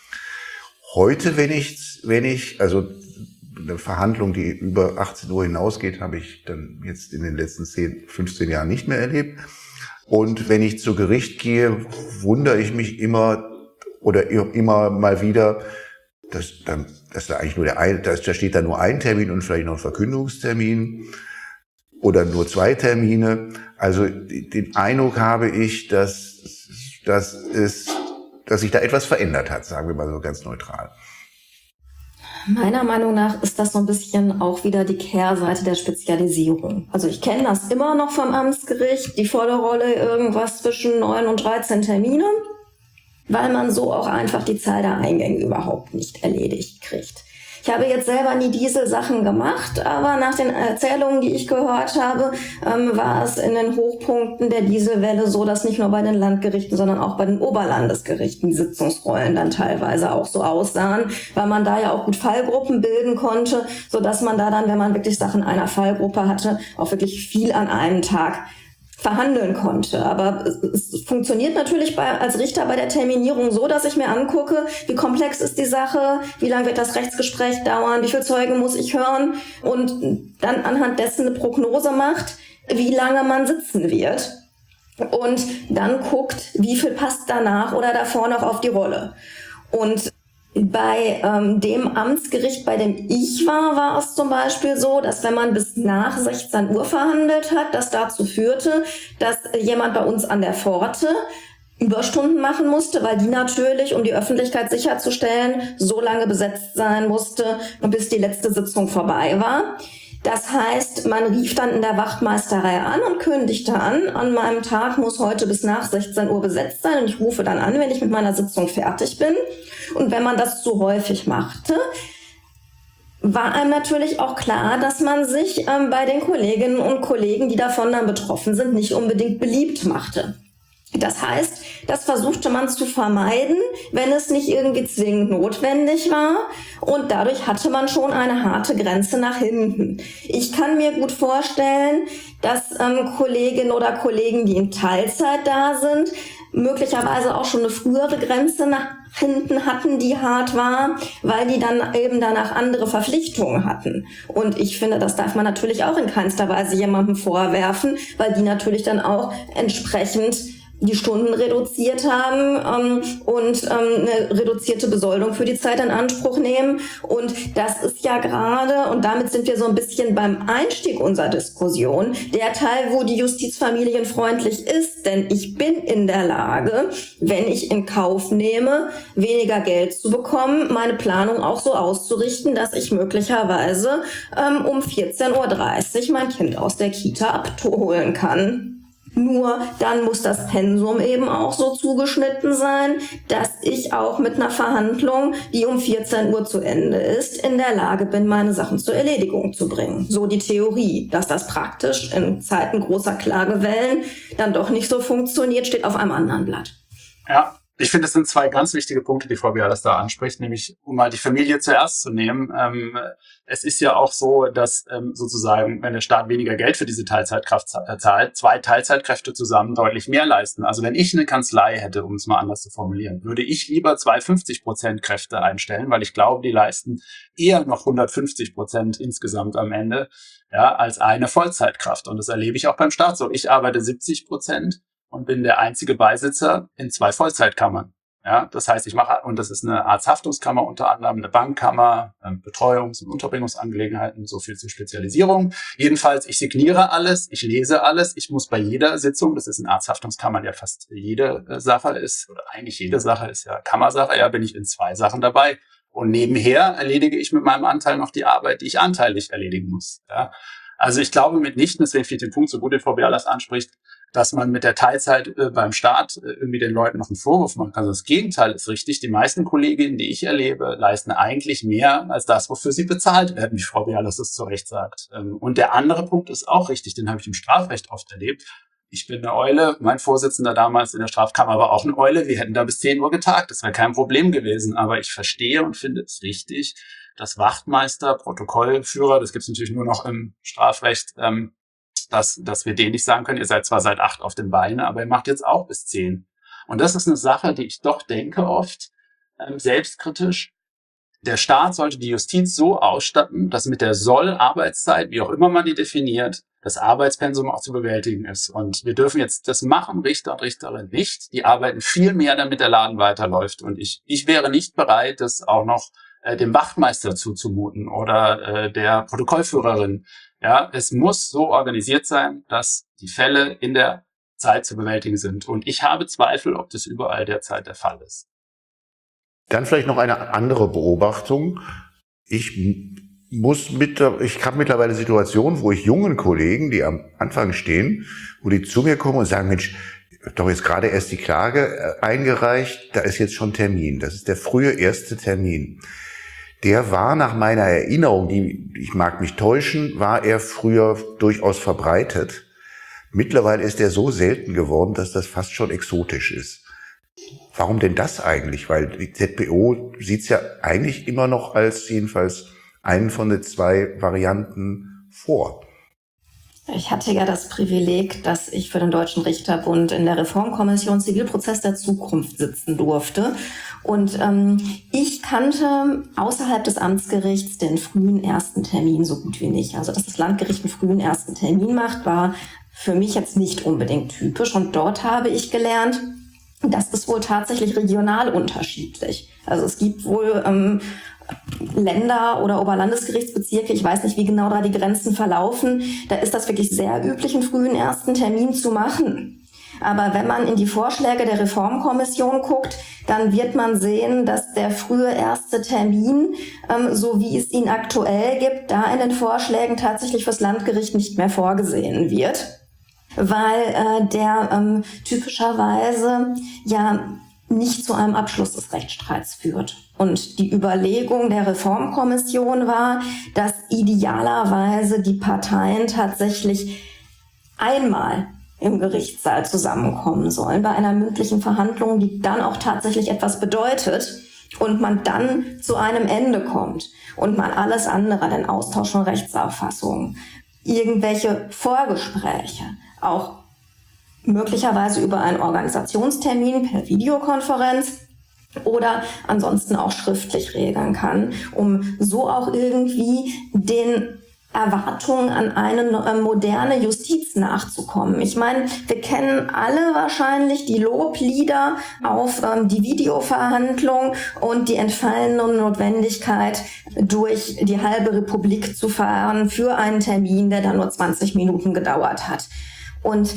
Heute, wenn ich, wenn ich, also eine Verhandlung, die über achtzehn Uhr hinausgeht, habe ich dann jetzt in den letzten zehn, fünfzehn Jahren nicht mehr erlebt. Und wenn ich zu Gericht gehe, wundere ich mich immer oder immer mal wieder, dass, dann, dass da eigentlich nur der ein, dass, da steht da nur ein Termin und vielleicht noch ein Verkündungstermin oder nur zwei Termine. Also den Eindruck habe ich, dass, dass, es, dass sich da etwas verändert hat, sagen wir mal so ganz neutral. Meiner Meinung nach ist das so ein bisschen auch wieder die Kehrseite der Spezialisierung. Also ich kenne das immer noch vom Amtsgericht, die volle Rolle irgendwas zwischen neun und dreizehn Termine, weil man so auch einfach die Zahl der Eingänge überhaupt nicht erledigt kriegt. Ich habe jetzt selber nie diese Sachen gemacht, aber nach den Erzählungen, die ich gehört habe, ähm, war es in den Hochpunkten der Dieselwelle so, dass nicht nur bei den Landgerichten, sondern auch bei den Oberlandesgerichten die Sitzungsrollen dann teilweise auch so aussahen, weil man da ja auch gut Fallgruppen bilden konnte, sodass man da dann, wenn man wirklich Sachen einer Fallgruppe hatte, auch wirklich viel an einem Tag verhandeln konnte. Aber es funktioniert natürlich bei, als Richter bei der Terminierung so, dass ich mir angucke, wie komplex ist die Sache, wie lange wird das Rechtsgespräch dauern, wie viele Zeugen muss ich hören und dann anhand dessen eine Prognose macht, wie lange man sitzen wird und dann guckt, wie viel passt danach oder davor noch auf die Rolle. Und bei ähm, dem Amtsgericht, bei dem ich war, war es zum Beispiel so, dass wenn man bis nach sechzehn Uhr verhandelt hat, das dazu führte, dass jemand bei uns an der Pforte Überstunden machen musste, weil die natürlich, um die Öffentlichkeit sicherzustellen, so lange besetzt sein musste, bis die letzte Sitzung vorbei war. Das heißt, man rief dann in der Wachtmeisterei an und kündigte an, an meinem Tag muss heute bis nach sechzehn Uhr besetzt sein und ich rufe dann an, wenn ich mit meiner Sitzung fertig bin. Und wenn man das zu häufig machte, war einem natürlich auch klar, dass man sich ähm, bei den Kolleginnen und Kollegen, die davon dann betroffen sind, nicht unbedingt beliebt machte. Das heißt, das versuchte man zu vermeiden, wenn es nicht irgendwie zwingend notwendig war. Und dadurch hatte man schon eine harte Grenze nach hinten. Ich kann mir gut vorstellen, dass ähm, Kolleginnen oder Kollegen, die in Teilzeit da sind, möglicherweise auch schon eine frühere Grenze nach hinten hatten, die hart war, weil die dann eben danach andere Verpflichtungen hatten. Und ich finde, das darf man natürlich auch in keinster Weise jemandem vorwerfen, weil die natürlich dann auch entsprechend die Stunden reduziert haben ähm, und ähm, eine reduzierte Besoldung für die Zeit in Anspruch nehmen. Und das ist ja gerade, und damit sind wir so ein bisschen beim Einstieg unserer Diskussion, der Teil, wo die Justiz familienfreundlich ist. Denn ich bin in der Lage, wenn ich in Kauf nehme, weniger Geld zu bekommen, meine Planung auch so auszurichten, dass ich möglicherweise ähm, um vierzehn Uhr dreißig mein Kind aus der Kita abholen kann. Nur dann muss das Pensum eben auch so zugeschnitten sein, dass ich auch mit einer Verhandlung, die um vierzehn Uhr zu Ende ist, in der Lage bin, meine Sachen zur Erledigung zu bringen. So die Theorie. Dass das praktisch in Zeiten großer Klagewellen dann doch nicht so funktioniert, steht auf einem anderen Blatt. Ja. Ich finde, es sind zwei ganz wichtige Punkte, die Frau Bialas da anspricht, nämlich um mal die Familie zuerst zu nehmen. Ähm, es ist ja auch so, dass ähm, sozusagen, wenn der Staat weniger Geld für diese Teilzeitkraft zahlt, zwei Teilzeitkräfte zusammen deutlich mehr leisten. Also wenn ich eine Kanzlei hätte, um es mal anders zu formulieren, würde ich lieber zwei fünfzig Prozent Kräfte einstellen, weil ich glaube, die leisten eher noch hundertfünfzig Prozent insgesamt am Ende, ja, als eine Vollzeitkraft. Und das erlebe ich auch beim Staat so. Ich arbeite siebzig Prozent. Und bin der einzige Beisitzer in zwei Vollzeitkammern. Ja, das heißt, ich mache, und das ist eine Arzthaftungskammer unter anderem, eine Bankkammer, Betreuungs- und Unterbringungsangelegenheiten, so viel zur Spezialisierung. Jedenfalls, ich signiere alles, ich lese alles, ich muss bei jeder Sitzung, das ist in Arzthaftungskammern ja fast jede Sache ist, oder eigentlich jede Sache ist ja Kammersache, ja, bin ich in zwei Sachen dabei. Und nebenher erledige ich mit meinem Anteil noch die Arbeit, die ich anteilig erledigen muss. Ja. Also ich glaube mitnichten, deswegen finde ich den Punkt so gut, den Frau Bialas anspricht, dass man mit der Teilzeit äh, beim Staat äh, irgendwie den Leuten noch einen Vorwurf machen kann. Also das Gegenteil ist richtig. Die meisten Kolleginnen, die ich erlebe, leisten eigentlich mehr als das, wofür sie bezahlt werden, wie Frau Bialas das zu Recht sagt. Ähm, und der andere Punkt ist auch richtig, den habe ich im Strafrecht oft erlebt. Ich bin eine Eule, mein Vorsitzender damals in der Strafkammer war auch eine Eule. Wir hätten da bis zehn Uhr getagt, das wäre kein Problem gewesen. Aber ich verstehe und finde es richtig, dass Wachtmeister, Protokollführer, das gibt es natürlich nur noch im Strafrecht, ähm, dass, dass wir denen nicht sagen können, ihr seid zwar seit acht auf den Beinen, aber ihr macht jetzt auch bis zehn. Und das ist eine Sache, die ich doch denke oft, ähm, selbstkritisch. Der Staat sollte die Justiz so ausstatten, dass mit der Soll-Arbeitszeit, wie auch immer man die definiert, das Arbeitspensum auch zu bewältigen ist. Und wir dürfen jetzt das machen, Richter und Richterinnen nicht. Die arbeiten viel mehr, damit der Laden weiterläuft. Und ich, ich wäre nicht bereit, das auch noch äh, dem Wachtmeister zuzumuten oder äh, der Protokollführerin. Ja, es muss so organisiert sein, dass die Fälle in der Zeit zu bewältigen sind. Und ich habe Zweifel, ob das überall derzeit der Fall ist. Dann vielleicht noch eine andere Beobachtung. Ich muss mit, ich habe mittlerweile Situationen, wo ich jungen Kollegen, die am Anfang stehen, wo die zu mir kommen und sagen, Mensch, doch jetzt gerade erst die Klage eingereicht, da ist jetzt schon Termin. Das ist der frühe erste Termin. Der war nach meiner Erinnerung, die, ich mag mich täuschen, war er früher durchaus verbreitet. Mittlerweile ist er so selten geworden, dass das fast schon exotisch ist. Warum denn das eigentlich? Weil die Z B O sieht es ja eigentlich immer noch als jedenfalls einen von den zwei Varianten vor. Ich hatte ja das Privileg, dass ich für den Deutschen Richterbund in der Reformkommission Zivilprozess der Zukunft sitzen durfte. Und ähm, ich kannte außerhalb des Amtsgerichts den frühen ersten Termin so gut wie nicht. Also dass das Landgericht einen frühen ersten Termin macht, war für mich jetzt nicht unbedingt typisch. Und dort habe ich gelernt, das ist wohl tatsächlich regional unterschiedlich. Also es gibt wohl ähm, Länder oder Oberlandesgerichtsbezirke, ich weiß nicht, wie genau da die Grenzen verlaufen, da ist das wirklich sehr üblich, einen frühen ersten Termin zu machen. Aber wenn man in die Vorschläge der Reformkommission guckt, dann wird man sehen, dass der frühe erste Termin, ähm, so wie es ihn aktuell gibt, da in den Vorschlägen tatsächlich fürs Landgericht nicht mehr vorgesehen wird, weil äh, der ähm, typischerweise ja nicht zu einem Abschluss des Rechtsstreits führt. Und die Überlegung der Reformkommission war, dass idealerweise die Parteien tatsächlich einmal im Gerichtssaal zusammenkommen sollen bei einer mündlichen Verhandlung, die dann auch tatsächlich etwas bedeutet und man dann zu einem Ende kommt und man alles andere, den Austausch von Rechtsauffassungen, irgendwelche Vorgespräche, auch möglicherweise über einen Organisationstermin per Videokonferenz oder ansonsten auch schriftlich regeln kann, um so auch irgendwie den Erwartungen an eine moderne Justiz nachzukommen. Ich meine, wir kennen alle wahrscheinlich die Loblieder auf ähm, die Videoverhandlung und die entfallene Notwendigkeit, durch die halbe Republik zu fahren für einen Termin, der dann nur zwanzig Minuten gedauert hat. Und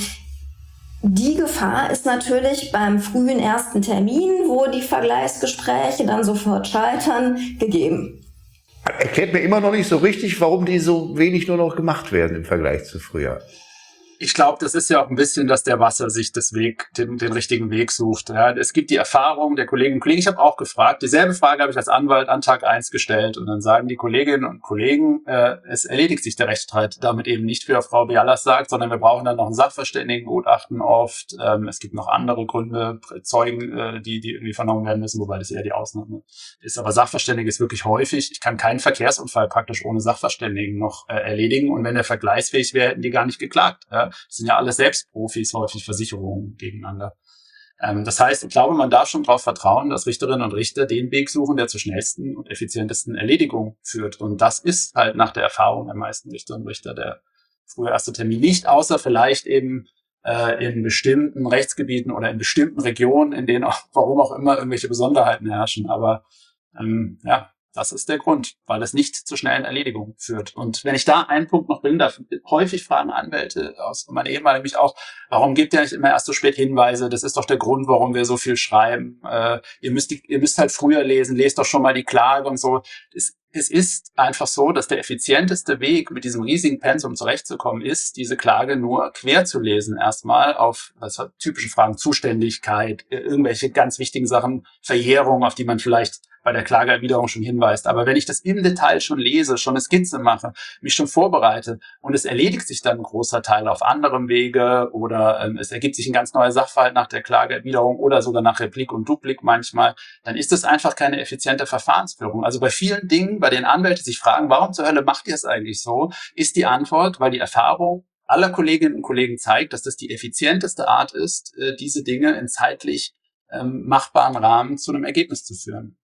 die Gefahr ist natürlich beim frühen ersten Termin, wo die Vergleichsgespräche dann sofort scheitern, gegeben. Erklärt mir immer noch nicht so richtig, warum die so wenig nur noch gemacht werden im Vergleich zu früher. Ich glaube, das ist ja auch ein bisschen, dass der Wasser sich das Weg, den, den richtigen Weg sucht. Ja, es gibt die Erfahrung der Kolleginnen und Kollegen. Ich habe auch gefragt, dieselbe Frage habe ich als Anwalt an Tag eins gestellt. Und dann sagen die Kolleginnen und Kollegen, äh, es erledigt sich der Rechtsstreit damit eben nicht, wie auch Frau Bialas sagt, sondern wir brauchen dann noch ein Sachverständigengutachten oft. Ähm, es gibt noch andere Gründe, Zeugen, äh, die, die irgendwie vernommen werden müssen, wobei das eher die Ausnahme ist. Aber Sachverständige ist wirklich häufig. Ich kann keinen Verkehrsunfall praktisch ohne Sachverständigen noch äh, erledigen. Und wenn der vergleichsfähig wäre, hätten die gar nicht geklagt. Ja. Das sind ja alles Selbstprofis, häufig Versicherungen gegeneinander. Ähm, das heißt, ich glaube, man darf schon darauf vertrauen, dass Richterinnen und Richter den Weg suchen, der zur schnellsten und effizientesten Erledigung führt. Und das ist halt nach der Erfahrung der meisten Richterinnen und Richter der frühe erste Termin. Nicht außer vielleicht eben äh, in bestimmten Rechtsgebieten oder in bestimmten Regionen, in denen auch, warum auch immer, irgendwelche Besonderheiten herrschen. Aber ähm, ja, das ist der Grund, weil es nicht zur schnellen Erledigung führt. Und wenn ich da einen Punkt noch bringen darf, häufig fragen Anwälte aus meiner ehemaligen mich auch, warum gebt ihr nicht immer erst so spät Hinweise? Das ist doch der Grund, warum wir so viel schreiben. Äh, ihr müsst die, ihr müsst halt früher lesen, lest doch schon mal die Klage und so. Es, es ist einfach so, dass der effizienteste Weg, mit diesem riesigen Pensum zurechtzukommen, ist, diese Klage nur quer zu lesen. Erstmal auf was typische Fragen, Zuständigkeit, irgendwelche ganz wichtigen Sachen, Verjährung, auf die man vielleicht bei der Klageerwiderung schon hinweist. Aber wenn ich das im Detail schon lese, schon eine Skizze mache, mich schon vorbereite und es erledigt sich dann ein großer Teil auf anderem Wege oder ähm, es ergibt sich ein ganz neuer Sachverhalt nach der Klageerwiderung oder sogar nach Replik und Duplik manchmal, dann ist das einfach keine effiziente Verfahrensführung. Also bei vielen Dingen, bei denen Anwälte sich fragen, warum zur Hölle macht ihr es eigentlich so, ist die Antwort, weil die Erfahrung aller Kolleginnen und Kollegen zeigt, dass das die effizienteste Art ist, diese Dinge in zeitlich ähm, machbaren Rahmen zu einem Ergebnis zu führen.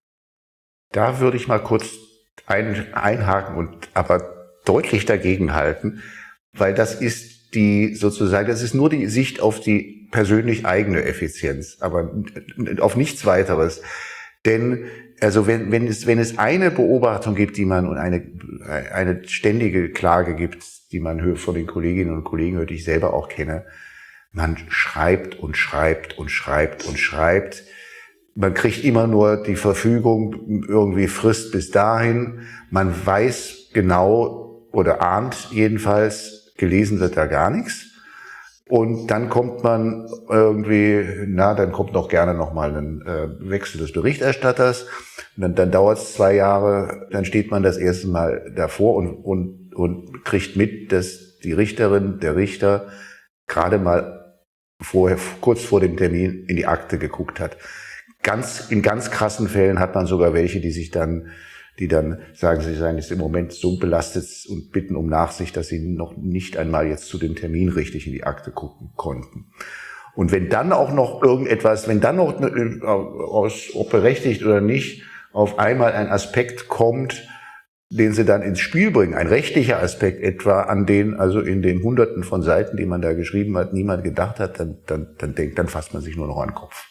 Da würde ich mal kurz ein, einhaken und aber deutlich dagegenhalten, weil das ist die sozusagen, das ist nur die Sicht auf die persönlich eigene Effizienz, aber auf nichts weiteres. Denn also wenn, wenn, es, wenn es eine Beobachtung gibt, die man und eine, eine ständige Klage gibt, die man hört von den Kolleginnen und Kollegen hört, die ich selber auch kenne, man schreibt und schreibt und schreibt und schreibt. Man kriegt immer nur die Verfügung, irgendwie Frist bis dahin. Man weiß genau oder ahnt jedenfalls, gelesen wird da gar nichts. Und dann kommt man irgendwie, na, dann kommt noch gerne nochmal ein äh, Wechsel des Berichterstatters. Und dann, dann dauert es zwei Jahre, dann steht man das erste Mal davor und, und, und kriegt mit, dass die Richterin, der Richter gerade mal vorher, kurz vor dem Termin in die Akte geguckt hat. Ganz, in ganz krassen Fällen hat man sogar welche, die sich dann, die dann sagen, sie seien jetzt im Moment so belastet und bitten um Nachsicht, dass sie noch nicht einmal jetzt zu dem Termin richtig in die Akte gucken konnten. Und wenn dann auch noch irgendetwas, wenn dann noch aus, ob berechtigt oder nicht, auf einmal ein Aspekt kommt, den sie dann ins Spiel bringen, ein rechtlicher Aspekt etwa, an den also in den Hunderten von Seiten, die man da geschrieben hat, niemand gedacht hat, dann, dann, dann denkt, dann fasst man sich nur noch an den Kopf.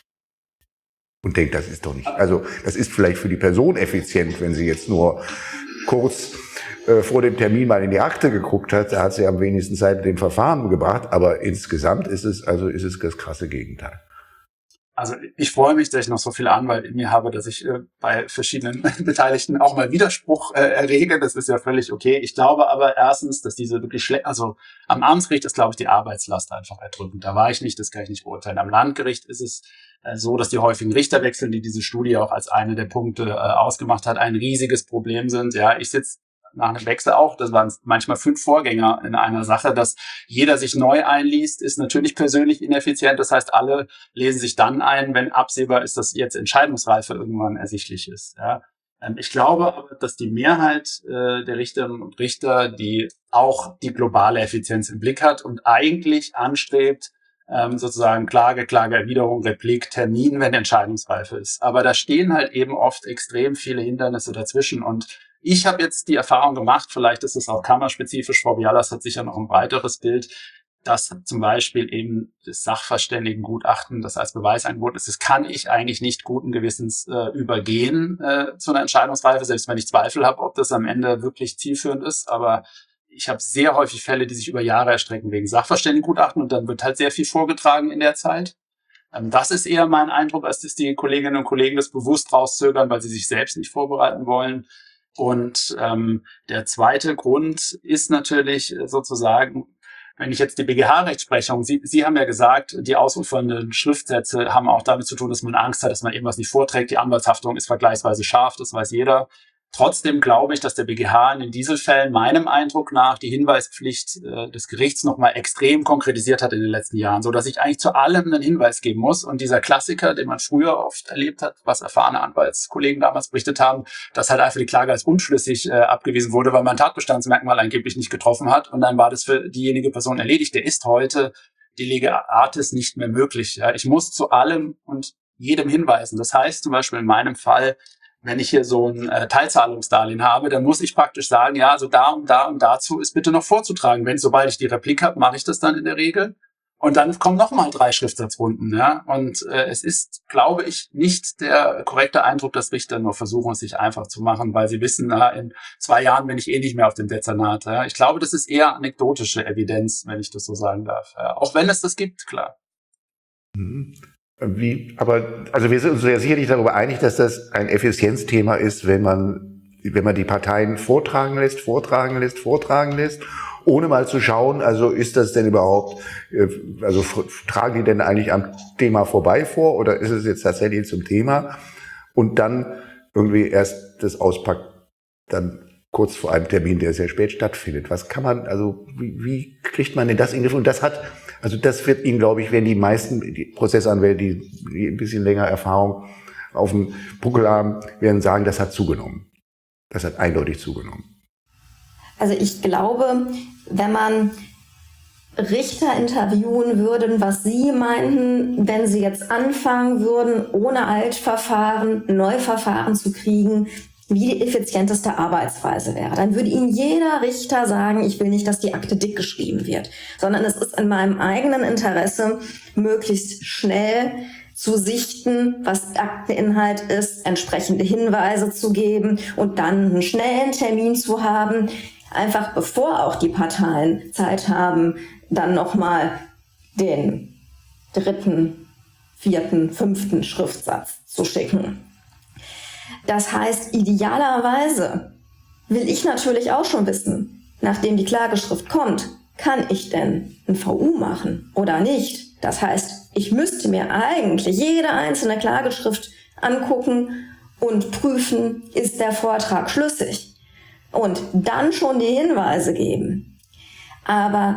Und denkt, das ist doch nicht, also das ist vielleicht für die Person effizient, wenn sie jetzt nur kurz äh, vor dem Termin mal in die Akte geguckt hat, da hat sie am wenigsten Zeit mit dem Verfahren gebracht, aber insgesamt ist es, also ist es das krasse Gegenteil. Also ich freue mich, dass ich noch so viel Anwalt in mir habe, dass ich äh, bei verschiedenen Beteiligten auch mal Widerspruch äh, errege. Das ist ja völlig okay. Ich glaube aber erstens, dass diese wirklich schlecht, also am Amtsgericht ist, glaube ich, die Arbeitslast einfach erdrückend. Da war ich nicht, das kann ich nicht beurteilen. Am Landgericht ist es äh, so, dass die häufigen Richterwechsel, die diese Studie auch als eine der Punkte äh, ausgemacht hat, ein riesiges Problem sind. Ja, ich sitze nach einem Wechsel auch, das waren manchmal fünf Vorgänger in einer Sache, dass jeder sich neu einliest, ist natürlich persönlich ineffizient. Das heißt, alle lesen sich dann ein, wenn absehbar ist, dass jetzt Entscheidungsreife irgendwann ersichtlich ist. Ja. Ich glaube aber, dass die Mehrheit äh, der Richterinnen und Richter, die auch die globale Effizienz im Blick hat und eigentlich anstrebt, ähm, sozusagen Klage, Klage, Erwiderung, Replik, Termin, wenn Entscheidungsreife ist. Aber da stehen halt eben oft extrem viele Hindernisse dazwischen und ich habe jetzt die Erfahrung gemacht, vielleicht ist es auch kammerspezifisch, Frau Bialas hat sicher noch ein breiteres Bild, dass zum Beispiel eben das Sachverständigengutachten, das als Beweisangebot ist, das kann ich eigentlich nicht guten Gewissens äh, übergehen äh, zu einer Entscheidungsreife, selbst wenn ich Zweifel habe, ob das am Ende wirklich zielführend ist. Aber ich habe sehr häufig Fälle, die sich über Jahre erstrecken wegen Sachverständigengutachten und dann wird halt sehr viel vorgetragen in der Zeit. Ähm, das ist eher mein Eindruck, als dass die Kolleginnen und Kollegen das bewusst rauszögern, weil sie sich selbst nicht vorbereiten wollen. Und ähm, der zweite Grund ist natürlich sozusagen, wenn ich jetzt die B G H-Rechtsprechung, Sie, Sie haben ja gesagt, die ausufernden Schriftsätze haben auch damit zu tun, dass man Angst hat, dass man irgendwas nicht vorträgt. Die Anwaltshaftung ist vergleichsweise scharf, das weiß jeder. Trotzdem glaube ich, dass der B G H in den Dieselfällen meinem Eindruck nach die Hinweispflicht äh, des Gerichts nochmal extrem konkretisiert hat in den letzten Jahren, so dass ich eigentlich zu allem einen Hinweis geben muss. Und dieser Klassiker, den man früher oft erlebt hat, was erfahrene Anwaltskollegen damals berichtet haben, dass halt einfach die Klage als unschlüssig äh, abgewiesen wurde, weil man Tatbestandsmerkmal angeblich nicht getroffen hat. Und dann war das für diejenige Person erledigt. Der ist heute die Lege artis nicht mehr möglich. Ja. Ich muss zu allem und jedem hinweisen. Das heißt zum Beispiel in meinem Fall, wenn ich hier so ein äh, Teilzahlungsdarlehen habe, dann muss ich praktisch sagen, ja, also da und da und dazu ist bitte noch vorzutragen. Wenn, sobald ich die Replik habe, mache ich das dann in der Regel. Und dann kommen nochmal drei Schriftsatzrunden, ja. Und äh, es ist, glaube ich, nicht der korrekte Eindruck, dass Richter nur versuchen, es sich einfach zu machen, weil sie wissen, na, in zwei Jahren bin ich eh nicht mehr auf dem Dezernat. Ja. Ich glaube, das ist eher anekdotische Evidenz, wenn ich das so sagen darf. Ja. Auch wenn es das gibt, klar. Mhm. Wie, aber, also wir sind uns ja sicherlich darüber einig, dass das ein Effizienzthema ist, wenn man, wenn man die Parteien vortragen lässt, vortragen lässt, vortragen lässt, ohne mal zu schauen, also ist das denn überhaupt, also tragen die denn eigentlich am Thema vorbei vor oder ist es jetzt tatsächlich zum Thema und dann irgendwie erst das auspackt, dann kurz vor einem Termin, der sehr spät stattfindet. Was kann man, also wie, wie kriegt man denn das in den Griff? Und das hat, also das wird Ihnen, glaube ich, werden die meisten die Prozessanwälte, die, die ein bisschen länger Erfahrung auf dem Buckel haben, werden sagen, das hat zugenommen. Das hat eindeutig zugenommen. Also ich glaube, wenn man Richter interviewen würden, was sie meinten, wenn sie jetzt anfangen würden, ohne Altverfahren Neuverfahren zu kriegen, wie die effizienteste Arbeitsweise wäre. Dann würde Ihnen jeder Richter sagen, ich will nicht, dass die Akte dick geschrieben wird, sondern es ist in meinem eigenen Interesse, möglichst schnell zu sichten, was Akteninhalt ist, entsprechende Hinweise zu geben und dann einen schnellen Termin zu haben, einfach bevor auch die Parteien Zeit haben, dann nochmal den dritten, vierten, fünften Schriftsatz zu schicken. Das heißt, idealerweise will ich natürlich auch schon wissen, nachdem die Klageschrift kommt, kann ich denn ein V U machen oder nicht? Das heißt, ich müsste mir eigentlich jede einzelne Klageschrift angucken und prüfen, ist der Vortrag schlüssig? Und dann schon die Hinweise geben. Aber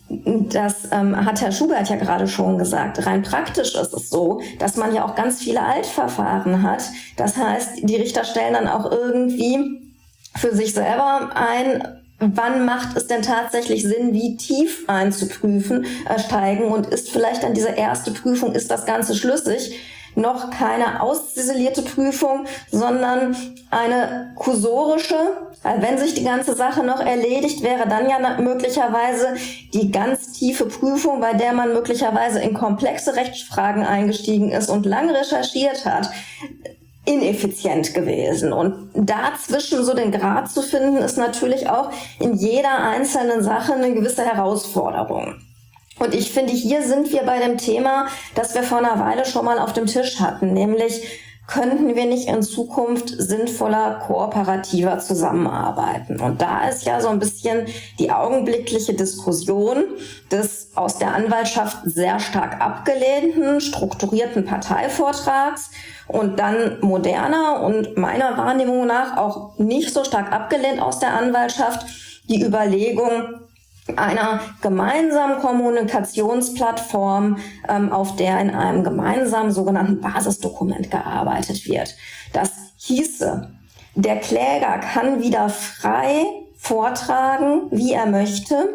das ähm, hat Herr Schubert ja gerade schon gesagt. Rein praktisch ist es so, dass man ja auch ganz viele Altverfahren hat. Das heißt, die Richter stellen dann auch irgendwie für sich selber ein, wann macht es denn tatsächlich Sinn, wie tief einzuprüfen, äh, steigen und ist vielleicht dann diese erste Prüfung, ist das Ganze schlüssig, noch keine ausziselierte Prüfung, sondern eine kursorische. Wenn sich die ganze Sache noch erledigt, wäre dann ja möglicherweise die ganz tiefe Prüfung, bei der man möglicherweise in komplexe Rechtsfragen eingestiegen ist und lang recherchiert hat, ineffizient gewesen. Und dazwischen so den Grat zu finden, ist natürlich auch in jeder einzelnen Sache eine gewisse Herausforderung. Und ich finde, hier sind wir bei dem Thema, das wir vor einer Weile schon mal auf dem Tisch hatten, nämlich könnten wir nicht in Zukunft sinnvoller, kooperativer zusammenarbeiten. Und da ist ja so ein bisschen die augenblickliche Diskussion des aus der Anwaltschaft sehr stark abgelehnten, strukturierten Parteivortrags und dann moderner und meiner Wahrnehmung nach auch nicht so stark abgelehnt aus der Anwaltschaft die Überlegung einer gemeinsamen Kommunikationsplattform, ähm, auf der in einem gemeinsamen sogenannten Basisdokument gearbeitet wird. Das hieße, der Kläger kann wieder frei vortragen, wie er möchte,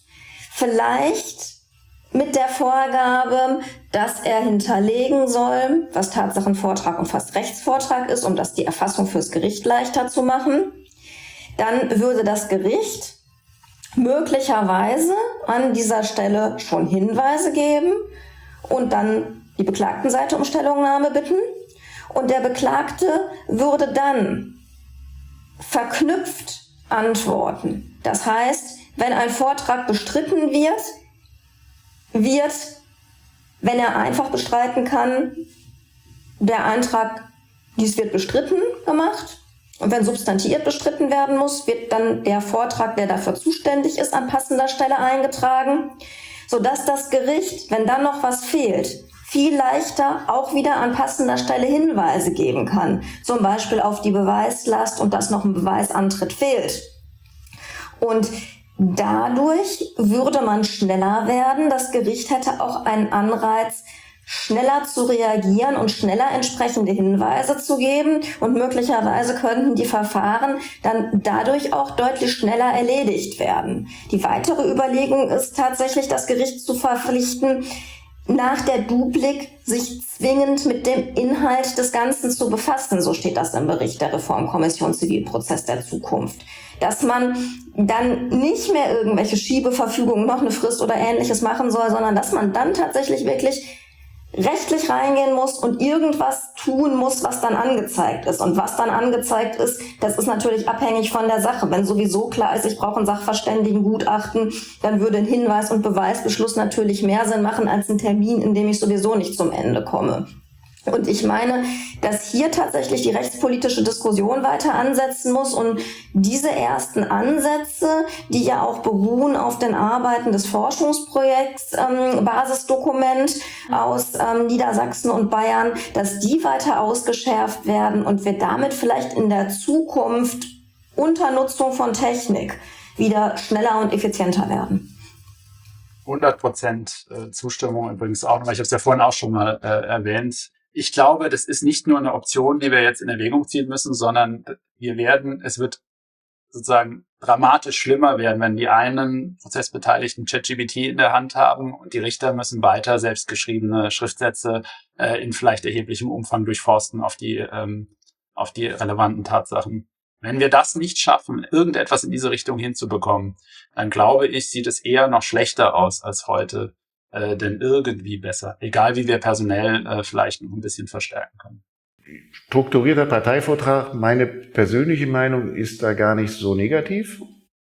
vielleicht mit der Vorgabe, dass er hinterlegen soll, was Tatsachenvortrag und was Rechtsvortrag ist, um das die Erfassung fürs Gericht leichter zu machen. Dann würde das Gericht möglicherweise an dieser Stelle schon Hinweise geben und dann die Beklagtenseite um Stellungnahme bitten. Und der Beklagte würde dann verknüpft antworten. Das heißt, wenn ein Vortrag bestritten wird, wird, wenn er einfach bestreiten kann, der Eintrag, dies wird bestritten, gemacht. Und wenn substantiiert bestritten werden muss, wird dann der Vortrag, der dafür zuständig ist, an passender Stelle eingetragen, sodass das Gericht, wenn dann noch was fehlt, viel leichter auch wieder an passender Stelle Hinweise geben kann. Zum Beispiel auf die Beweislast und dass noch ein Beweisantritt fehlt. Und dadurch würde man schneller werden. Das Gericht hätte auch einen Anreiz, schneller zu reagieren und schneller entsprechende Hinweise zu geben. Und möglicherweise könnten die Verfahren dann dadurch auch deutlich schneller erledigt werden. Die weitere Überlegung ist tatsächlich, das Gericht zu verpflichten, nach der Duplik sich zwingend mit dem Inhalt des Ganzen zu befassen. So steht das im Bericht der Reformkommission Zivilprozess der Zukunft. Dass man dann nicht mehr irgendwelche Schiebeverfügungen, noch eine Frist oder Ähnliches machen soll, sondern dass man dann tatsächlich wirklich rechtlich reingehen muss und irgendwas tun muss, was dann angezeigt ist. Und was dann angezeigt ist, das ist natürlich abhängig von der Sache. Wenn sowieso klar ist, ich brauche ein Sachverständigengutachten, dann würde ein Hinweis- und Beweisbeschluss natürlich mehr Sinn machen als ein Termin, in dem ich sowieso nicht zum Ende komme. Und ich meine, dass hier tatsächlich die rechtspolitische Diskussion weiter ansetzen muss und diese ersten Ansätze, die ja auch beruhen auf den Arbeiten des Forschungsprojekts ähm, Basisdokument aus ähm, Niedersachsen und Bayern, dass die weiter ausgeschärft werden und wir damit vielleicht in der Zukunft unter Nutzung von Technik wieder schneller und effizienter werden. hundert Prozent Zustimmung übrigens auch nochmal. Ich habe es ja vorhin auch schon mal äh, erwähnt. Ich glaube, das ist nicht nur eine Option, die wir jetzt in Erwägung ziehen müssen, sondern wir werden, es wird sozusagen dramatisch schlimmer werden, wenn die einen Prozessbeteiligten ChatGPT in der Hand haben und die Richter müssen weiter selbstgeschriebene Schriftsätze äh, in vielleicht erheblichem Umfang durchforsten auf die, ähm, auf die relevanten Tatsachen. Wenn wir das nicht schaffen, irgendetwas in diese Richtung hinzubekommen, dann glaube ich, sieht es eher noch schlechter aus als heute. äh, denn irgendwie besser? Egal, wie wir personell äh, vielleicht noch ein bisschen verstärken können. Strukturierter Parteivortrag, meine persönliche Meinung ist da gar nicht so negativ.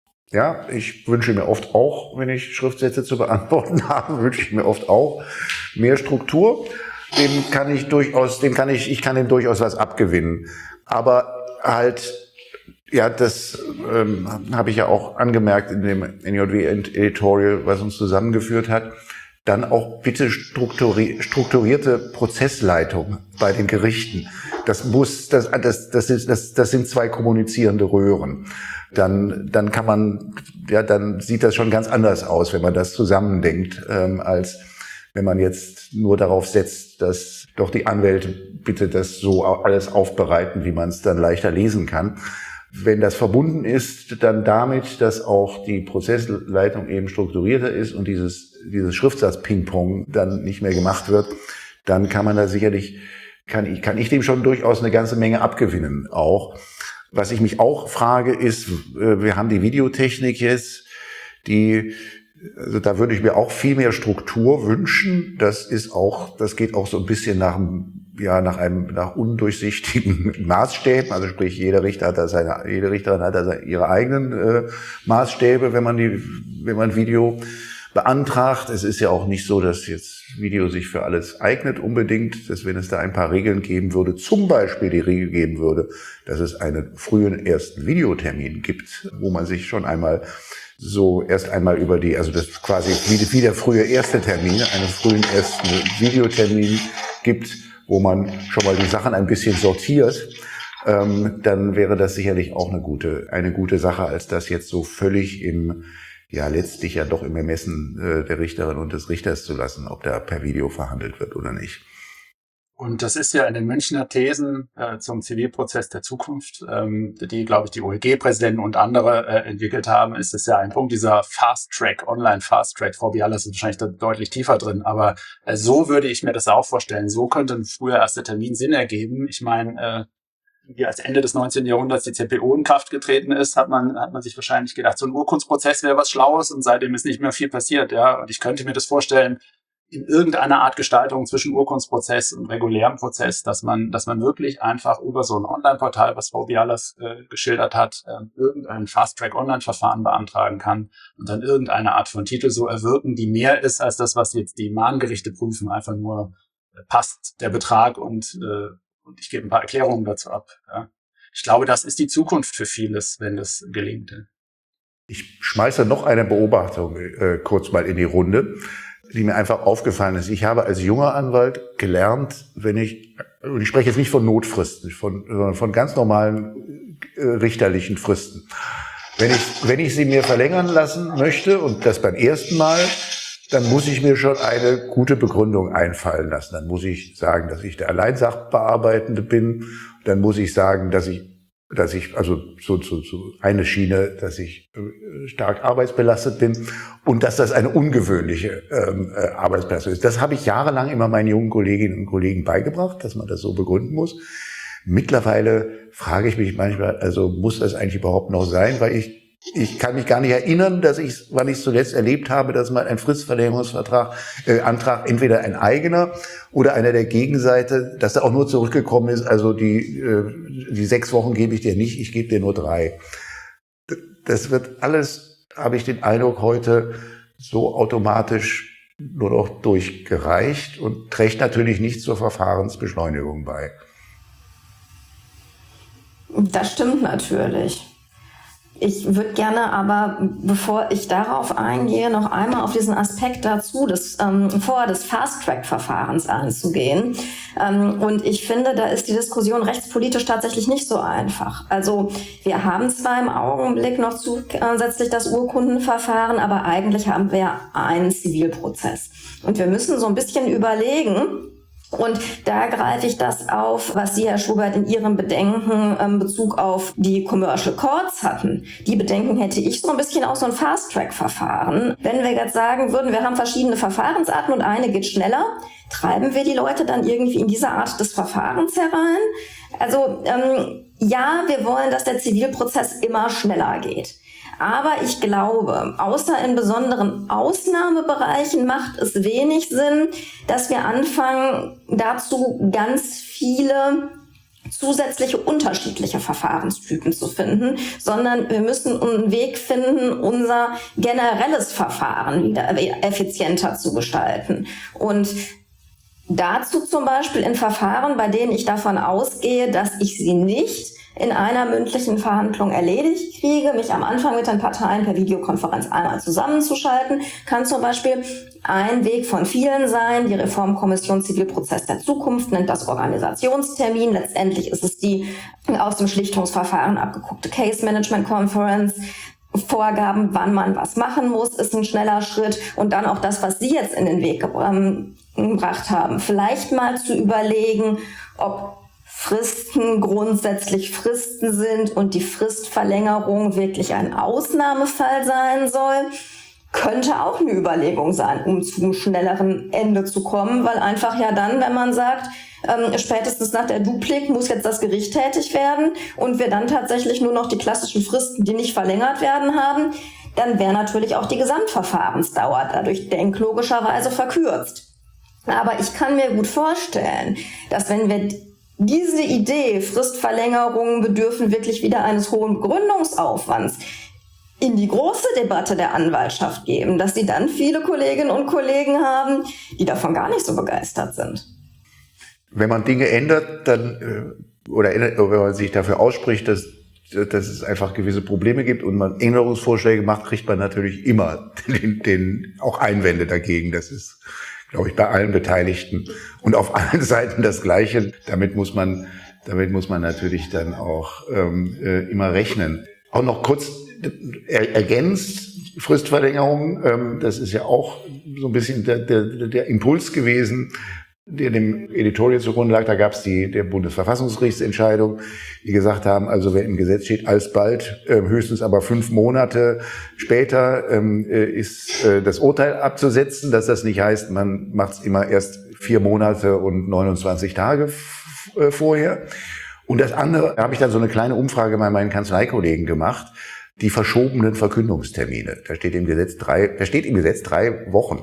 Ja, ich wünsche mir oft auch, wenn ich Schriftsätze zu beantworten habe, wünsche ich mir oft auch mehr Struktur. Dem kann ich durchaus, dem kann ich, ich kann dem durchaus was abgewinnen. Aber halt, ja, das ähm, habe ich ja auch angemerkt in dem N J W-Editorial, was uns zusammengeführt hat. Dann auch bitte strukturi- strukturierte Prozessleitung bei den Gerichten. Das muss, das, das, das, ist, das, das sind zwei kommunizierende Röhren. Dann, dann kann man, ja, dann sieht das schon ganz anders aus, wenn man das zusammendenkt, ähm, als wenn man jetzt nur darauf setzt, dass doch die Anwälte bitte das so alles aufbereiten, wie man es dann leichter lesen kann. Wenn das verbunden ist, dann damit, dass auch die Prozessleitung eben strukturierter ist und dieses, dieses Schriftsatz-Ping-Pong dann nicht mehr gemacht wird, dann kann man da sicherlich, kann ich, kann ich dem schon durchaus eine ganze Menge abgewinnen auch. Was ich mich auch frage ist, wir haben die Videotechnik jetzt, die, also da würde ich mir auch viel mehr Struktur wünschen. Das ist auch, das geht auch so ein bisschen nach einem, ja, nach einem, nach undurchsichtigen Maßstäben. Also sprich, jeder Richter hat da seine, jede Richterin hat da ihre eigenen äh, Maßstäbe, wenn man die, wenn man Video beantragt. Es ist ja auch nicht so, dass jetzt Video sich für alles eignet unbedingt, dass wenn es da ein paar Regeln geben würde, zum Beispiel die Regel geben würde, dass es einen frühen ersten Videotermin gibt, wo man sich schon einmal so erst einmal über die, also das quasi wie, wie der frühe erste Termin, einen frühen ersten Videotermin gibt, wo man schon mal die Sachen ein bisschen sortiert, ähm, dann wäre das sicherlich auch eine gute, eine gute Sache, als das jetzt so völlig im, ja letztlich ja doch im Ermessen äh, der Richterin und des Richters zu lassen, ob da per Video verhandelt wird oder nicht. Und das ist ja in den Münchner Thesen äh, zum Zivilprozess der Zukunft, ähm, die, glaube ich, die O E G-Präsidenten und andere äh, entwickelt haben, ist es ja ein Punkt dieser Fast-Track, Online-Fast-Track. Frau Bialas ist wahrscheinlich da deutlich tiefer drin, aber äh, so würde ich mir das auch vorstellen. So könnte ein früher erster Termin Sinn ergeben. Ich meine, äh, wie als Ende des neunzehnten Jahrhunderts die Z P O in Kraft getreten ist, hat man, hat man sich wahrscheinlich gedacht, so ein Urkundsprozess wäre was Schlaues und seitdem ist nicht mehr viel passiert, ja. Und ich könnte mir das vorstellen, in irgendeiner Art Gestaltung zwischen Urkundsprozess und regulärem Prozess, dass man, dass man wirklich einfach über so ein Online-Portal, was Frau Bialas äh, geschildert hat, äh, irgendein Fast-Track-Online-Verfahren beantragen kann und dann irgendeine Art von Titel so erwirken, die mehr ist als das, was jetzt die Mahngerichte prüfen, einfach nur äh, passt der Betrag und, äh, und ich gebe ein paar Erklärungen dazu ab. Ja. Ich glaube, das ist die Zukunft für vieles, wenn das gelingt. Ich schmeiße noch eine Beobachtung äh, kurz mal in die Runde, die mir einfach aufgefallen ist. Ich habe als junger Anwalt gelernt, wenn ich, und ich spreche jetzt nicht von Notfristen, von, sondern von ganz normalen äh, richterlichen Fristen. Wenn ich, wenn ich sie mir verlängern lassen möchte und das beim ersten Mal, dann muss ich mir schon eine gute Begründung einfallen lassen. Dann muss ich sagen, dass ich der Alleinsachbearbeitende bin. Dann muss ich sagen, dass ich dass ich, also so, so, so eine Schiene, dass ich äh, stark arbeitsbelastet bin und dass das eine ungewöhnliche ähm, äh, Arbeitsbelastung ist. Das habe ich jahrelang immer meinen jungen Kolleginnen und Kollegen beigebracht, dass man das so begründen muss. Mittlerweile frage ich mich manchmal, also muss das eigentlich überhaupt noch sein, weil ich ich kann mich gar nicht erinnern, dass ich, wann ich es zuletzt erlebt habe, dass mal ein Fristverlängerungsvertrag, äh, Antrag, entweder ein eigener oder einer der Gegenseite, dass er auch nur zurückgekommen ist, also die, äh, die sechs Wochen gebe ich dir nicht, ich gebe dir nur drei. Das wird alles, habe ich den Eindruck, heute so automatisch nur noch durchgereicht und trägt natürlich nicht zur Verfahrensbeschleunigung bei. Das stimmt natürlich. Ich würde gerne aber, bevor ich darauf eingehe, noch einmal auf diesen Aspekt dazu, des, ähm, vor des Fast-Track-Verfahrens einzugehen. Ähm, und ich finde, da ist die Diskussion rechtspolitisch tatsächlich nicht so einfach. Also wir haben zwar im Augenblick noch zusätzlich das Urkundenverfahren, aber eigentlich haben wir einen Zivilprozess. Und wir müssen so ein bisschen überlegen, und da greife ich das auf, was Sie, Herr Schubert, in Ihrem Bedenken in Bezug auf die Commercial Courts hatten. Die Bedenken hätte ich so ein bisschen auch so ein Fast-Track-Verfahren. Wenn wir jetzt sagen würden, wir haben verschiedene Verfahrensarten und eine geht schneller, treiben wir die Leute dann irgendwie in diese Art des Verfahrens herein? Also ähm, ja, wir wollen, dass der Zivilprozess immer schneller geht. Aber ich glaube, außer in besonderen Ausnahmebereichen macht es wenig Sinn, dass wir anfangen, dazu ganz viele zusätzliche unterschiedliche Verfahrenstypen zu finden, sondern wir müssen einen Weg finden, unser generelles Verfahren wieder effizienter zu gestalten. Und dazu zum Beispiel in Verfahren, bei denen ich davon ausgehe, dass ich sie nicht in einer mündlichen Verhandlung erledigt kriege, mich am Anfang mit den Parteien per Videokonferenz einmal zusammenzuschalten, kann zum Beispiel ein Weg von vielen sein. Die Reformkommission Zivilprozess der Zukunft nennt das Organisationstermin. Letztendlich ist es die aus dem Schlichtungsverfahren abgeguckte Case Management Conference. Vorgaben, wann man was machen muss, ist ein schneller Schritt. Und dann auch das, was Sie jetzt in den Weg ähm, gebracht haben. Vielleicht mal zu überlegen, ob Fristen grundsätzlich Fristen sind und die Fristverlängerung wirklich ein Ausnahmefall sein soll, könnte auch eine Überlegung sein, um zum schnelleren Ende zu kommen, weil einfach ja dann, wenn man sagt, ähm, spätestens nach der Duplik muss jetzt das Gericht tätig werden und wir dann tatsächlich nur noch die klassischen Fristen, die nicht verlängert werden, haben, dann wäre natürlich auch die Gesamtverfahrensdauer dadurch denklogischerweise verkürzt. Aber ich kann mir gut vorstellen, dass wenn wir diese Idee, Fristverlängerungen bedürfen wirklich wieder eines hohen Begründungsaufwands, in die große Debatte der Anwaltschaft geben, dass sie dann viele Kolleginnen und Kollegen haben, die davon gar nicht so begeistert sind. Wenn man Dinge ändert, dann äh, oder, oder wenn man sich dafür ausspricht, dass, dass es einfach gewisse Probleme gibt und man Änderungsvorschläge macht, kriegt man natürlich immer den, den, auch Einwände dagegen. Das ist, glaube ich, bei allen Beteiligten und auf allen Seiten das Gleiche. Damit muss man, damit muss man natürlich dann auch ähm, äh, immer rechnen. Auch noch kurz er, ergänzt Fristverlängerung. Ähm, das ist ja auch so ein bisschen der, der, der Impuls gewesen, der dem Editorial zugrunde lag. Da gab es die der Bundesverfassungsgerichtsentscheidung, die gesagt haben, also wenn im Gesetz steht, alsbald, äh, höchstens aber fünf Monate später ähm, ist äh, das Urteil abzusetzen, dass das nicht heißt, man macht es immer erst vier Monate und neunundzwanzig Tage f- äh, vorher. Und das andere, da habe ich dann so eine kleine Umfrage bei meinen Kanzleikollegen gemacht, die verschobenen Verkündungstermine. Da steht im Gesetz drei, da steht im Gesetz drei Wochen.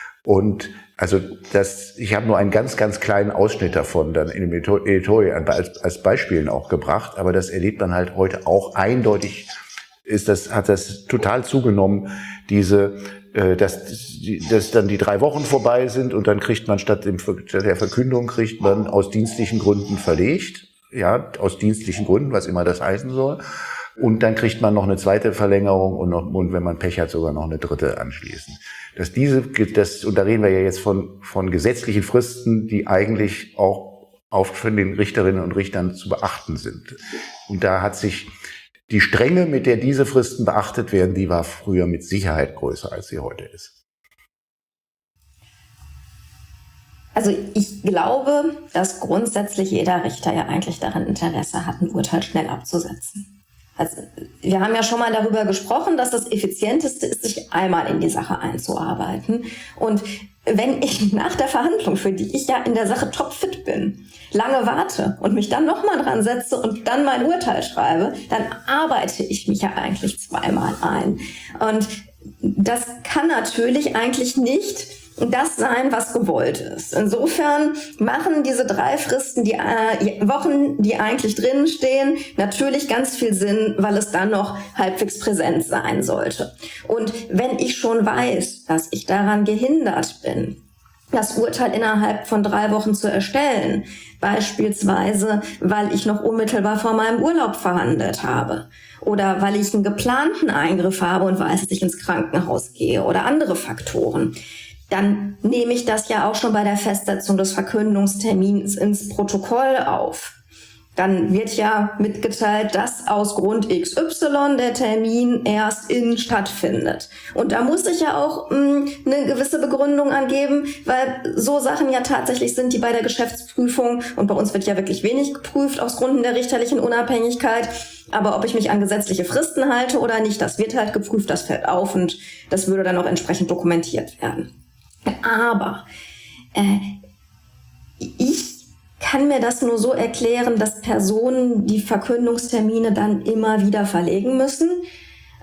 Und also das, ich habe nur einen ganz, ganz kleinen Ausschnitt davon dann in dem Editorial als, als Beispielen auch gebracht, aber das erlebt man halt heute auch eindeutig, ist das, hat das total zugenommen, diese, äh, dass, dass dann die drei Wochen vorbei sind und dann kriegt man statt, dem, statt der Verkündung kriegt man aus dienstlichen Gründen verlegt, ja, aus dienstlichen Gründen, was immer das heißen soll. Und dann kriegt man noch eine zweite Verlängerung und, noch, und wenn man Pech hat, sogar noch eine dritte anschließend. Dass diese, das, und da reden wir ja jetzt von, von gesetzlichen Fristen, die eigentlich auch auf von den Richterinnen und Richtern zu beachten sind. Und da hat sich die Strenge, mit der diese Fristen beachtet werden, die war früher mit Sicherheit größer, als sie heute ist. Also ich glaube, dass grundsätzlich jeder Richter ja eigentlich daran Interesse hat, ein Urteil schnell abzusetzen. Also wir haben ja schon mal darüber gesprochen, dass das Effizienteste ist, sich einmal in die Sache einzuarbeiten. Und wenn ich nach der Verhandlung, für die ich ja in der Sache topfit bin, lange warte und mich dann nochmal dran setze und dann mein Urteil schreibe, dann arbeite ich mich ja eigentlich zweimal ein. Und das kann natürlich eigentlich nicht das sein, was gewollt ist. Insofern machen diese drei Fristen, die äh, Wochen, die eigentlich drinnen stehen, natürlich ganz viel Sinn, weil es dann noch halbwegs präsent sein sollte. Und wenn ich schon weiß, dass ich daran gehindert bin, das Urteil innerhalb von drei Wochen zu erstellen, beispielsweise, weil ich noch unmittelbar vor meinem Urlaub verhandelt habe oder weil ich einen geplanten Eingriff habe und weiß, dass ich ins Krankenhaus gehe oder andere Faktoren, dann nehme ich das ja auch schon bei der Festsetzung des Verkündungstermins ins Protokoll auf. Dann wird ja mitgeteilt, dass aus Grund X Y der Termin erst in stattfindet. Und da muss ich ja auch mh, eine gewisse Begründung angeben, weil so Sachen ja tatsächlich sind, die bei der Geschäftsprüfung, und bei uns wird ja wirklich wenig geprüft aus Gründen der richterlichen Unabhängigkeit, aber ob ich mich an gesetzliche Fristen halte oder nicht, das wird halt geprüft, das fällt auf und das würde dann auch entsprechend dokumentiert werden. Aber äh, ich kann mir das nur so erklären, dass Personen die Verkündungstermine dann immer wieder verlegen müssen.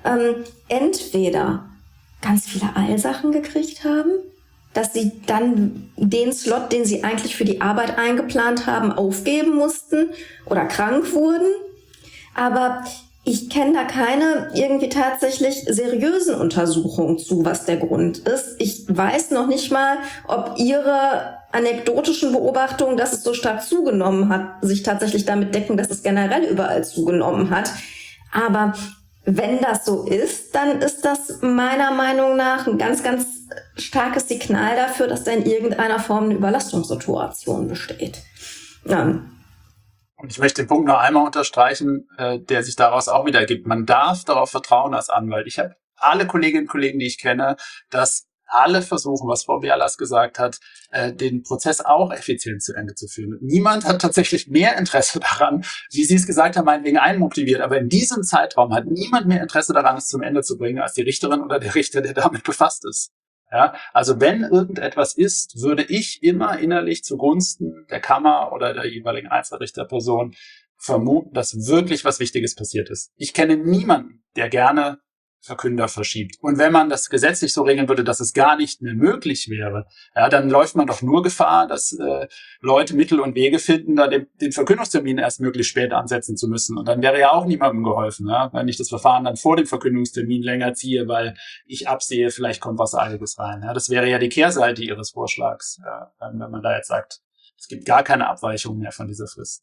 ähm, entweder ganz viele Eilsachen gekriegt haben, dass sie dann den Slot, den sie eigentlich für die Arbeit eingeplant haben, aufgeben mussten oder krank wurden. Aber ich kenne da keine irgendwie tatsächlich seriösen Untersuchungen zu, was der Grund ist. Ich weiß noch nicht mal, ob Ihre anekdotischen Beobachtungen, dass es so stark zugenommen hat, sich tatsächlich damit decken, dass es generell überall zugenommen hat. Aber wenn das so ist, dann ist das meiner Meinung nach ein ganz, ganz starkes Signal dafür, dass da in irgendeiner Form eine Überlastungssituation besteht. Ja. Und ich möchte den Punkt noch einmal unterstreichen, äh, der sich daraus auch wieder ergibt. Man darf darauf vertrauen als Anwalt. Ich habe alle Kolleginnen und Kollegen, die ich kenne, dass alle versuchen, was Frau Bialas gesagt hat, äh, den Prozess auch effizient zu Ende zu führen. Niemand hat tatsächlich mehr Interesse daran, wie Sie es gesagt haben, meinetwegen einmotiviert. Aber in diesem Zeitraum hat niemand mehr Interesse daran, es zum Ende zu bringen, als die Richterin oder der Richter, der damit befasst ist. Ja, also wenn irgendetwas ist, würde ich immer innerlich zugunsten der Kammer oder der jeweiligen Einzelrichterperson vermuten, dass wirklich was Wichtiges passiert ist. Ich kenne niemanden, der gerne Verkünder verschiebt. Und wenn man das gesetzlich so regeln würde, dass es gar nicht mehr möglich wäre, ja, dann läuft man doch nur Gefahr, dass äh, Leute Mittel und Wege finden, da den, den Verkündungstermin erst möglichst spät ansetzen zu müssen. Und dann wäre ja auch niemandem geholfen, ja, wenn ich das Verfahren dann vor dem Verkündungstermin länger ziehe, weil ich absehe, vielleicht kommt was Eiliges rein. Ja, das wäre ja die Kehrseite Ihres Vorschlags, ja, wenn man da jetzt sagt, es gibt gar keine Abweichung mehr von dieser Frist.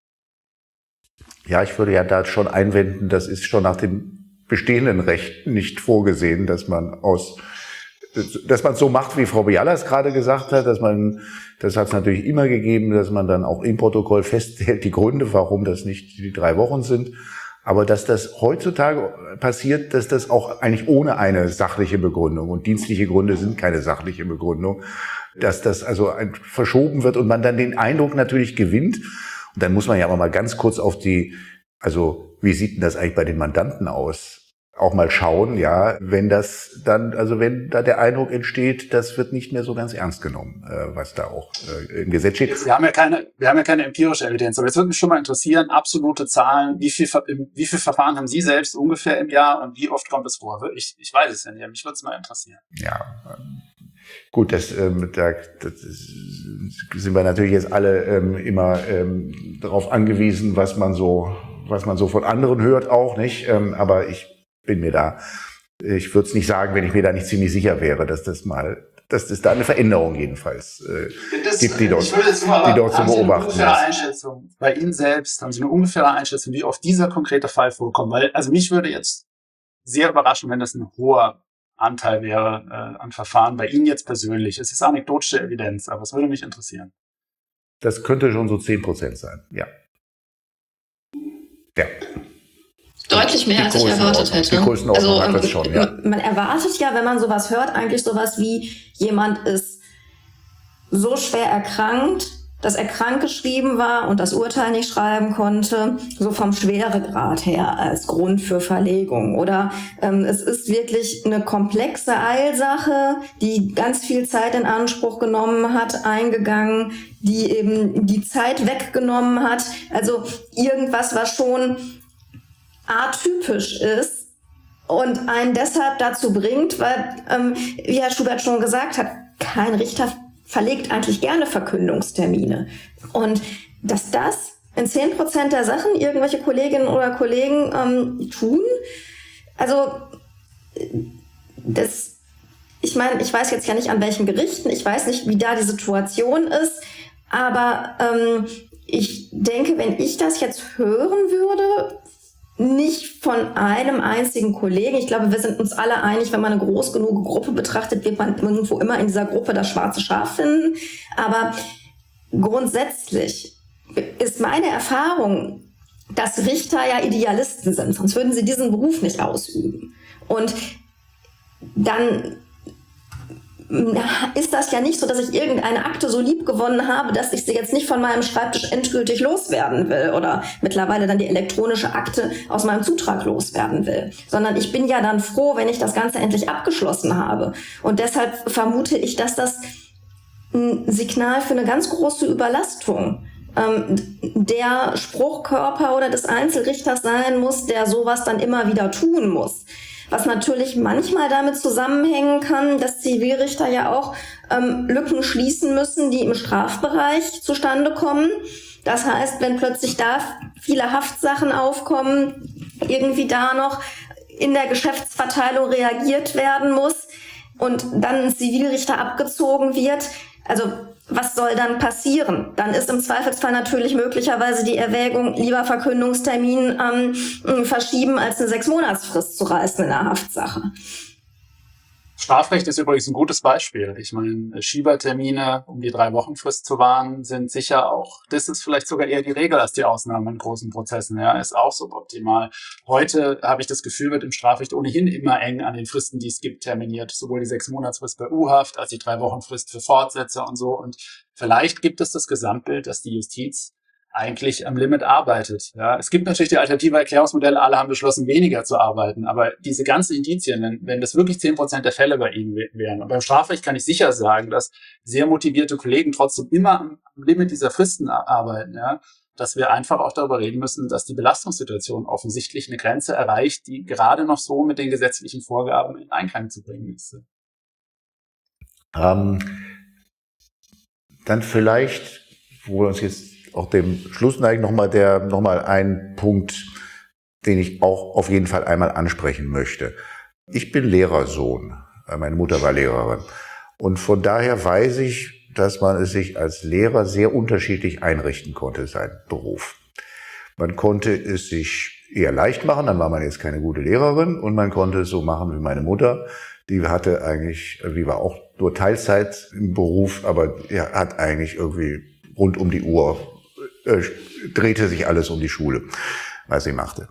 Ja, ich würde ja da schon einwenden, das ist schon nach dem bestehenden Recht nicht vorgesehen, dass man aus, dass man es so macht, wie Frau Bialas gerade gesagt hat, dass man, das hat es natürlich immer gegeben, dass man dann auch im Protokoll festhält, die Gründe, warum das nicht die drei Wochen sind. Aber dass das heutzutage passiert, dass das auch eigentlich ohne eine sachliche Begründung, und dienstliche Gründe sind keine sachliche Begründung, dass das also verschoben wird und man dann den Eindruck natürlich gewinnt. Und dann muss man ja aber mal ganz kurz auf die, also wie sieht denn das eigentlich bei den Mandanten aus? Auch mal schauen, ja, wenn das dann, also wenn da der Eindruck entsteht, das wird nicht mehr so ganz ernst genommen, äh, was da auch äh, im Gesetz steht. Wir haben ja keine, wir haben ja keine empirische Evidenz, aber jetzt würde mich schon mal interessieren, absolute Zahlen, wie viel, wie viel Verfahren haben Sie selbst ungefähr im Jahr und wie oft kommt es vor? Ich, ich weiß es ja nicht, mich würde es mal interessieren. Ja, ähm, gut, das, ähm, da das sind wir natürlich jetzt alle ähm, immer ähm, darauf angewiesen, was man so, was man so von anderen hört auch, nicht? Ähm, aber ich bin mir da, ich würde es nicht sagen, wenn ich mir da nicht ziemlich sicher wäre, dass das mal, dass es da eine Veränderung jedenfalls äh, das, gibt, die dort, mal, die dort zu beobachten ist. Einschätzung bei Ihnen selbst, haben Sie eine ungefähre Einschätzung, wie oft dieser konkrete Fall vorkommt? Weil, also mich würde jetzt sehr überraschen, wenn das ein hoher Anteil wäre äh, an Verfahren bei Ihnen jetzt persönlich. Es ist anekdotische Evidenz, aber es würde mich interessieren. Das könnte schon so zehn Prozent sein, ja. Ja. Deutlich mehr, als ich erwartet hätte. Die Größenordnung hat das schon, ja. Man erwartet ja, wenn man sowas hört, eigentlich sowas wie, jemand ist so schwer erkrankt, dass er krankgeschrieben war und das Urteil nicht schreiben konnte, so vom Schweregrad her als Grund für Verlegung. Oder ähm, es ist wirklich eine komplexe Eilsache, die ganz viel Zeit in Anspruch genommen hat, eingegangen, die eben die Zeit weggenommen hat. Also irgendwas, was schon atypisch ist und einen deshalb dazu bringt, weil, ähm, wie Herr Schubert schon gesagt hat, kein Richter verlegt eigentlich gerne Verkündungstermine. Und dass das in zehn Prozent der Sachen irgendwelche Kolleginnen oder Kollegen ähm, tun, also das, ich meine, ich weiß jetzt ja nicht an welchen Gerichten, ich weiß nicht, wie da die Situation ist, aber ähm, ich denke, wenn ich das jetzt hören würde, nicht von einem einzigen Kollegen. Ich glaube, wir sind uns alle einig, wenn man eine groß genug Gruppe betrachtet, wird man irgendwo immer in dieser Gruppe das schwarze Schaf finden. Aber grundsätzlich ist meine Erfahrung, dass Richter ja Idealisten sind, sonst würden sie diesen Beruf nicht ausüben. Und dann ist das ja nicht so, dass ich irgendeine Akte so lieb gewonnen habe, dass ich sie jetzt nicht von meinem Schreibtisch endgültig loswerden will oder mittlerweile dann die elektronische Akte aus meinem Zutrag loswerden will, sondern ich bin ja dann froh, wenn ich das Ganze endlich abgeschlossen habe. Und deshalb vermute ich, dass das ein Signal für eine ganz große Überlastung ähm, der Spruchkörper oder des Einzelrichters sein muss, der sowas dann immer wieder tun muss. was natürlich manchmal damit zusammenhängen kann, dass Zivilrichter ja auch ähm, Lücken schließen müssen, die im Strafbereich zustande kommen. Das heißt, wenn plötzlich da viele Haftsachen aufkommen, irgendwie da noch in der Geschäftsverteilung reagiert werden muss und dann ein Zivilrichter abgezogen wird, also was soll dann passieren? Dann ist im Zweifelsfall natürlich möglicherweise die Erwägung, lieber Verkündungstermin ähm, verschieben, als eine Sechs-Monatsfrist zu reißen in der Haftsache. Strafrecht ist übrigens ein gutes Beispiel. Ich meine, Schiebertermine, um die drei Wochen Frist zu wahren, sind sicher auch, das ist vielleicht sogar eher die Regel als die Ausnahme in großen Prozessen. Ja, ist auch suboptimal. Heute habe ich das Gefühl, wird im Strafrecht ohnehin immer eng an den Fristen, die es gibt, terminiert. Sowohl die Sechs-Monatsfrist bei U-Haft als die drei Wochen Frist für Fortsätze und so. Und vielleicht gibt es das Gesamtbild, dass die Justiz eigentlich am Limit arbeitet. Ja, es gibt natürlich die alternative Erklärungsmodelle, alle haben beschlossen, weniger zu arbeiten, aber diese ganzen Indizien, wenn, wenn das wirklich zehn Prozent der Fälle bei Ihnen wären, und beim Strafrecht kann ich sicher sagen, dass sehr motivierte Kollegen trotzdem immer am Limit dieser Fristen arbeiten, ja, dass wir einfach auch darüber reden müssen, dass die Belastungssituation offensichtlich eine Grenze erreicht, die gerade noch so mit den gesetzlichen Vorgaben in Einklang zu bringen ist. Ähm, dann vielleicht, wo wir uns jetzt auch dem Schluss neigen, nochmal der, nochmal ein Punkt, den ich auch auf jeden Fall einmal ansprechen möchte. Ich bin Lehrersohn. Meine Mutter war Lehrerin. Und von daher weiß ich, dass man es sich als Lehrer sehr unterschiedlich einrichten konnte, sein Beruf. Man konnte es sich eher leicht machen, dann war man jetzt keine gute Lehrerin, und man konnte es so machen wie meine Mutter. Die hatte eigentlich, die war auch nur Teilzeit im Beruf, aber er hat eigentlich irgendwie rund um die Uhr Äh, drehte sich alles um die Schule, was sie machte.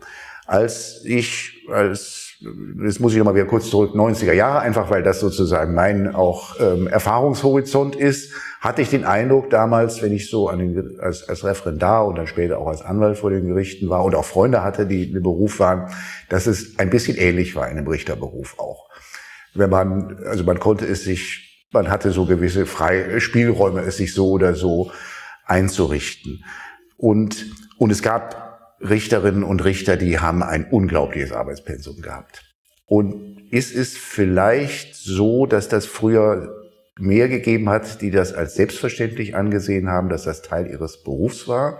Als ich, als, jetzt muss ich nochmal wieder kurz zurück, neunziger Jahre, einfach weil das sozusagen mein auch ähm, Erfahrungshorizont ist, hatte ich den Eindruck damals, wenn ich so an den, als, als Referendar und dann später auch als Anwalt vor den Gerichten war und auch Freunde hatte, die im Beruf waren, dass es ein bisschen ähnlich war in dem Richterberuf auch. Wenn man, also man konnte es sich, man hatte so gewisse freie Spielräume, es sich so oder so einzurichten. Und, und es gab Richterinnen und Richter, die haben ein unglaubliches Arbeitspensum gehabt. Und ist es vielleicht so, dass das früher mehr gegeben hat, die das als selbstverständlich angesehen haben, dass das Teil ihres Berufs war,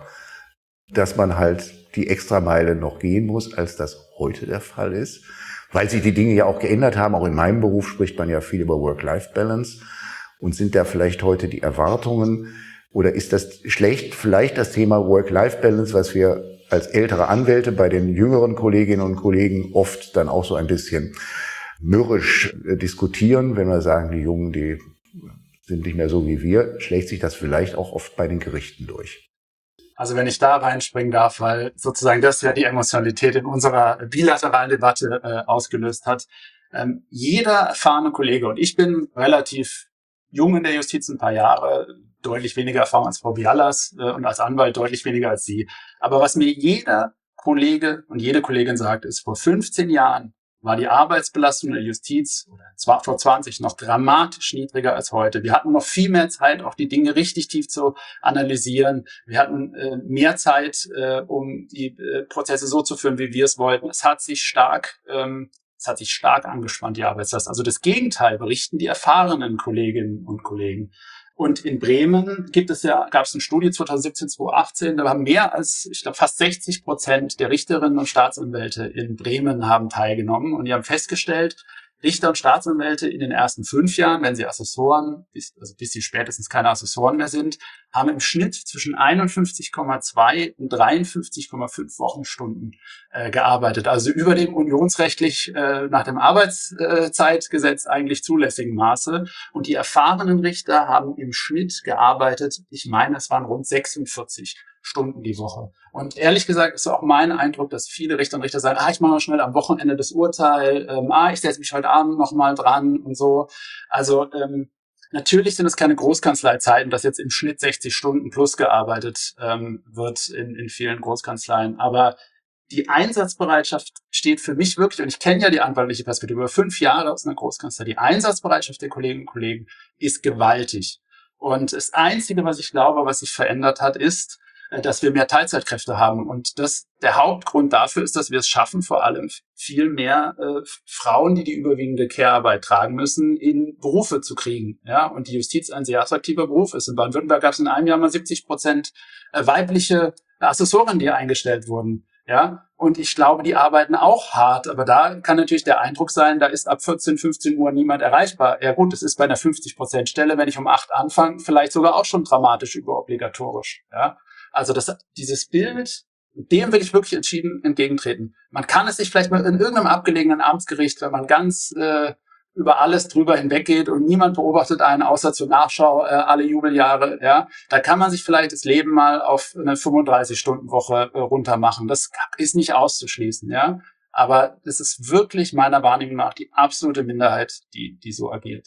dass man halt die Extrameile noch gehen muss, als das heute der Fall ist, weil sich die Dinge ja auch geändert haben. Auch in meinem Beruf spricht man ja viel über Work-Life-Balance. Und sind da vielleicht heute die Erwartungen, oder ist das schlecht, vielleicht das Thema Work-Life-Balance, was wir als ältere Anwälte bei den jüngeren Kolleginnen und Kollegen oft dann auch so ein bisschen mürrisch diskutieren, wenn wir sagen, die Jungen, die sind nicht mehr so wie wir, schlägt sich das vielleicht auch oft bei den Gerichten durch. Also wenn ich da reinspringen darf, weil sozusagen das ja die Emotionalität in unserer bilateralen Debatte äh, ausgelöst hat. Ähm, jeder erfahrene Kollege, und ich bin relativ jung in der Justiz, ein paar Jahre, deutlich weniger Erfahrung als Frau Bialas äh, und als Anwalt deutlich weniger als Sie. Aber was mir jeder Kollege und jede Kollegin sagt, ist, vor fünfzehn Jahren war die Arbeitsbelastung in der Justiz, oder zwar vor zwanzig, noch dramatisch niedriger als heute. Wir hatten noch viel mehr Zeit, auch die Dinge richtig tief zu analysieren. Wir hatten äh, mehr Zeit, äh, um die äh, Prozesse so zu führen, wie wir es wollten. Es hat sich stark ähm, Es hat sich stark angespannt, die Arbeitslast. Also das Gegenteil berichten die erfahrenen Kolleginnen und Kollegen. Und in Bremen gibt es ja, gab es eine Studie zwanzig siebzehn, zwanzig achtzehn, da haben mehr als, ich glaube, fast sechzig Prozent der Richterinnen und Staatsanwälte in Bremen haben teilgenommen. Und die haben festgestellt, Richter und Staatsanwälte in den ersten fünf Jahren, wenn sie Assessoren, bis, also bis sie spätestens keine Assessoren mehr sind, haben im Schnitt zwischen einundfünfzig Komma zwei und dreiundfünfzig Komma fünf Wochenstunden äh, gearbeitet. Also über dem unionsrechtlich äh, nach dem Arbeitszeitgesetz eigentlich zulässigen Maße. Und die erfahrenen Richter haben im Schnitt gearbeitet, ich meine, es waren rund sechsundvierzig Stunden die Woche. Und ehrlich gesagt ist auch mein Eindruck, dass viele Richter und Richter sagen, ah, ich mache noch schnell am Wochenende das Urteil, ähm, ah, ich setze mich heute Abend noch mal dran und so. Also ähm, natürlich sind es keine Großkanzleizeiten, dass jetzt im Schnitt sechzig Stunden plus gearbeitet ähm, wird in, in vielen Großkanzleien. Aber die Einsatzbereitschaft steht für mich wirklich, und ich kenne ja die anwaltliche Perspektive über fünf Jahre aus einer Großkanzlei, die Einsatzbereitschaft der Kolleginnen und Kollegen ist gewaltig. Und das Einzige, was ich glaube, was sich verändert hat, ist, dass wir mehr Teilzeitkräfte haben. Und das, der Hauptgrund dafür ist, dass wir es schaffen, vor allem viel mehr äh, Frauen, die die überwiegende Care-Arbeit tragen müssen, in Berufe zu kriegen. Ja, und die Justiz ein sehr attraktiver Beruf ist. In Baden-Württemberg gab es in einem Jahr mal siebzig Prozent weibliche Assessoren, die eingestellt wurden. Ja, und ich glaube, die arbeiten auch hart, aber da kann natürlich der Eindruck sein, da ist ab vierzehn, fünfzehn Uhr niemand erreichbar. Ja gut, es ist bei einer fünfzig Prozent Stelle, wenn ich um acht anfange, vielleicht sogar auch schon dramatisch überobligatorisch. Ja, also das, dieses Bild, dem will ich wirklich entschieden entgegentreten. Man kann es sich vielleicht mal in irgendeinem abgelegenen Amtsgericht, wenn man ganz äh, über alles drüber hinweggeht und niemand beobachtet einen, außer zur Nachschau äh, alle Jubeljahre, ja, da kann man sich vielleicht das Leben mal auf eine fünfunddreißig-Stunden-Woche äh, runter machen. Das ist nicht auszuschließen, ja, aber es ist wirklich meiner Wahrnehmung nach die absolute Minderheit, die die so agiert.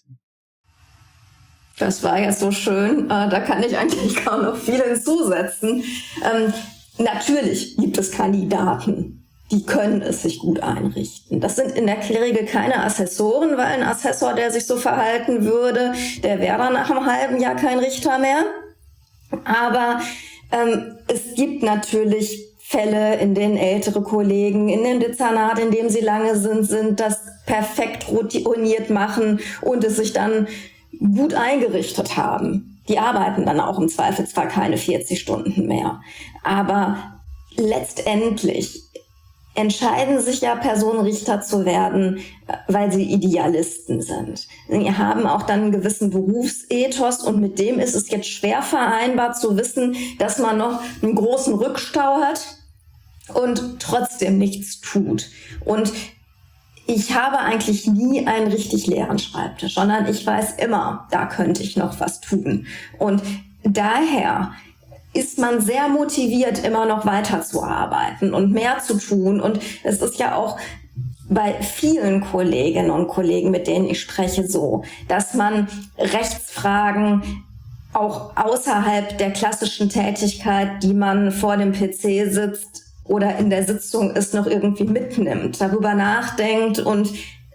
Das war jetzt so schön, äh, da kann ich eigentlich kaum noch viel hinzusetzen. Ähm, natürlich gibt es Kandidaten, die können es sich gut einrichten. Das sind in der Regel keine Assessoren, weil ein Assessor, der sich so verhalten würde, der wäre dann nach einem halben Jahr kein Richter mehr. Aber ähm, es gibt natürlich Fälle, in denen ältere Kollegen in dem Dezernat, in dem sie lange sind, sind, das perfekt routiniert machen und es sich dann gut eingerichtet haben. Die arbeiten dann auch im Zweifelsfall keine vierzig Stunden mehr. Aber letztendlich entscheiden sich ja Personen, Richter zu werden, weil sie Idealisten sind. Sie haben auch dann einen gewissen Berufsethos und mit dem ist es jetzt schwer vereinbar zu wissen, dass man noch einen großen Rückstau hat und trotzdem nichts tut. Und ich habe eigentlich nie einen richtig leeren Schreibtisch, sondern ich weiß immer, da könnte ich noch was tun. Und daher ist man sehr motiviert, immer noch weiterzuarbeiten und mehr zu tun. Und es ist ja auch bei vielen Kolleginnen und Kollegen, mit denen ich spreche, so, dass man Rechtsfragen auch außerhalb der klassischen Tätigkeit, die man vor dem P C sitzt oder in der Sitzung ist, noch irgendwie mitnimmt, darüber nachdenkt und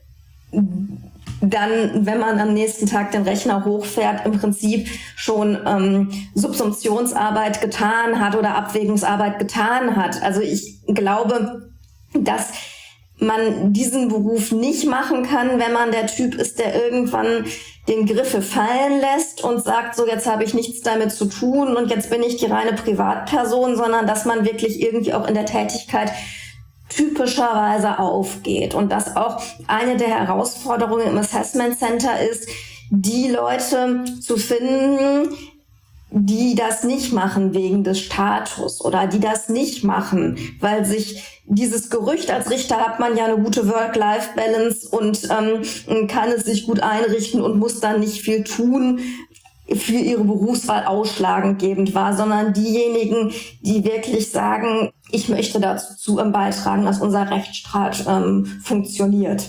dann, wenn man am nächsten Tag den Rechner hochfährt, im Prinzip schon ähm, Subsumptionsarbeit getan hat oder Abwägungsarbeit getan hat. Also ich glaube, dass man diesen Beruf nicht machen kann, wenn man der Typ ist, der irgendwann den Griffel fallen lässt und sagt, so jetzt habe ich nichts damit zu tun und jetzt bin ich die reine Privatperson, sondern dass man wirklich irgendwie auch in der Tätigkeit typischerweise aufgeht und dass auch eine der Herausforderungen im Assessment Center ist, die Leute zu finden, die das nicht machen wegen des Status oder die das nicht machen, weil sich dieses Gerücht, als Richter hat man ja eine gute Work-Life-Balance und ähm, kann es sich gut einrichten und muss dann nicht viel tun, für ihre Berufswahl ausschlaggebend war, sondern diejenigen, die wirklich sagen, ich möchte dazu beitragen, dass unser Rechtsstaat ähm, funktioniert.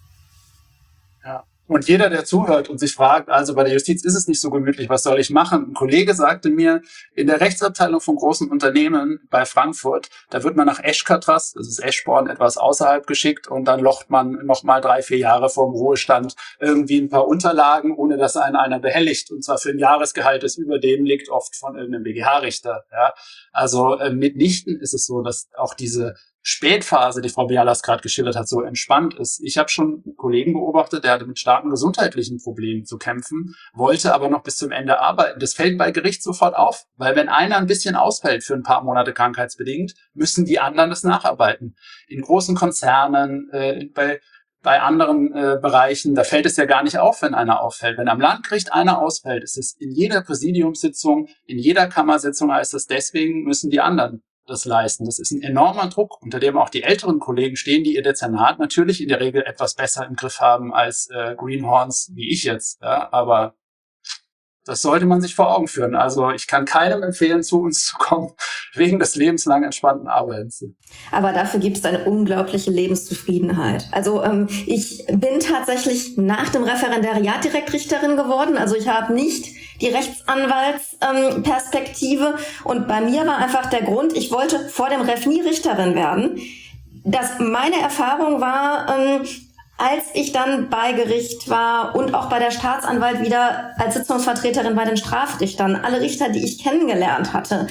Ja. Und jeder, der zuhört und sich fragt, also bei der Justiz ist es nicht so gemütlich, was soll ich machen? Ein Kollege sagte mir, in der Rechtsabteilung von großen Unternehmen bei Frankfurt, da wird man nach Eschkatras, das ist Eschborn, etwas außerhalb geschickt und dann locht man noch mal drei, vier Jahre vor dem Ruhestand irgendwie ein paar Unterlagen, ohne dass einen einer behelligt. Und zwar für ein Jahresgehalt, das über dem liegt, oft von irgendeinem B G H-Richter. Ja. Also äh, mitnichten ist es so, dass auch diese Spätphase, die Frau Bialas gerade geschildert hat, so entspannt ist. Ich habe schon einen Kollegen beobachtet, der hatte mit starken gesundheitlichen Problemen zu kämpfen, wollte aber noch bis zum Ende arbeiten. Das fällt bei Gericht sofort auf, weil wenn einer ein bisschen ausfällt für ein paar Monate krankheitsbedingt, müssen die anderen das nacharbeiten. In großen Konzernen, äh, bei bei anderen äh, Bereichen, da fällt es ja gar nicht auf, wenn einer auffällt. Wenn am Landgericht einer ausfällt, ist es in jeder Präsidiumssitzung, in jeder Kammersitzung heißt es, deswegen müssen die anderen das leisten. Das ist ein enormer Druck, unter dem auch die älteren Kollegen stehen, die ihr Dezernat natürlich in der Regel etwas besser im Griff haben als äh, Greenhorns wie ich jetzt. Ja? Aber das sollte man sich vor Augen führen. Also ich kann keinem empfehlen, zu uns zu kommen, wegen des lebenslang entspannten Arbeitens. Aber dafür gibt es eine unglaubliche Lebenszufriedenheit. Also ähm, ich bin tatsächlich nach dem Referendariat direkt Richterin geworden. Also ich habe nicht die Rechtsanwaltsperspektive. Ähm, und bei mir war einfach der Grund, ich wollte vor dem Ref nie Richterin werden. Das meine Erfahrung war, ähm, als ich dann bei Gericht war und auch bei der Staatsanwalt wieder als Sitzungsvertreterin bei den Strafrichtern, alle Richter, die ich kennengelernt hatte,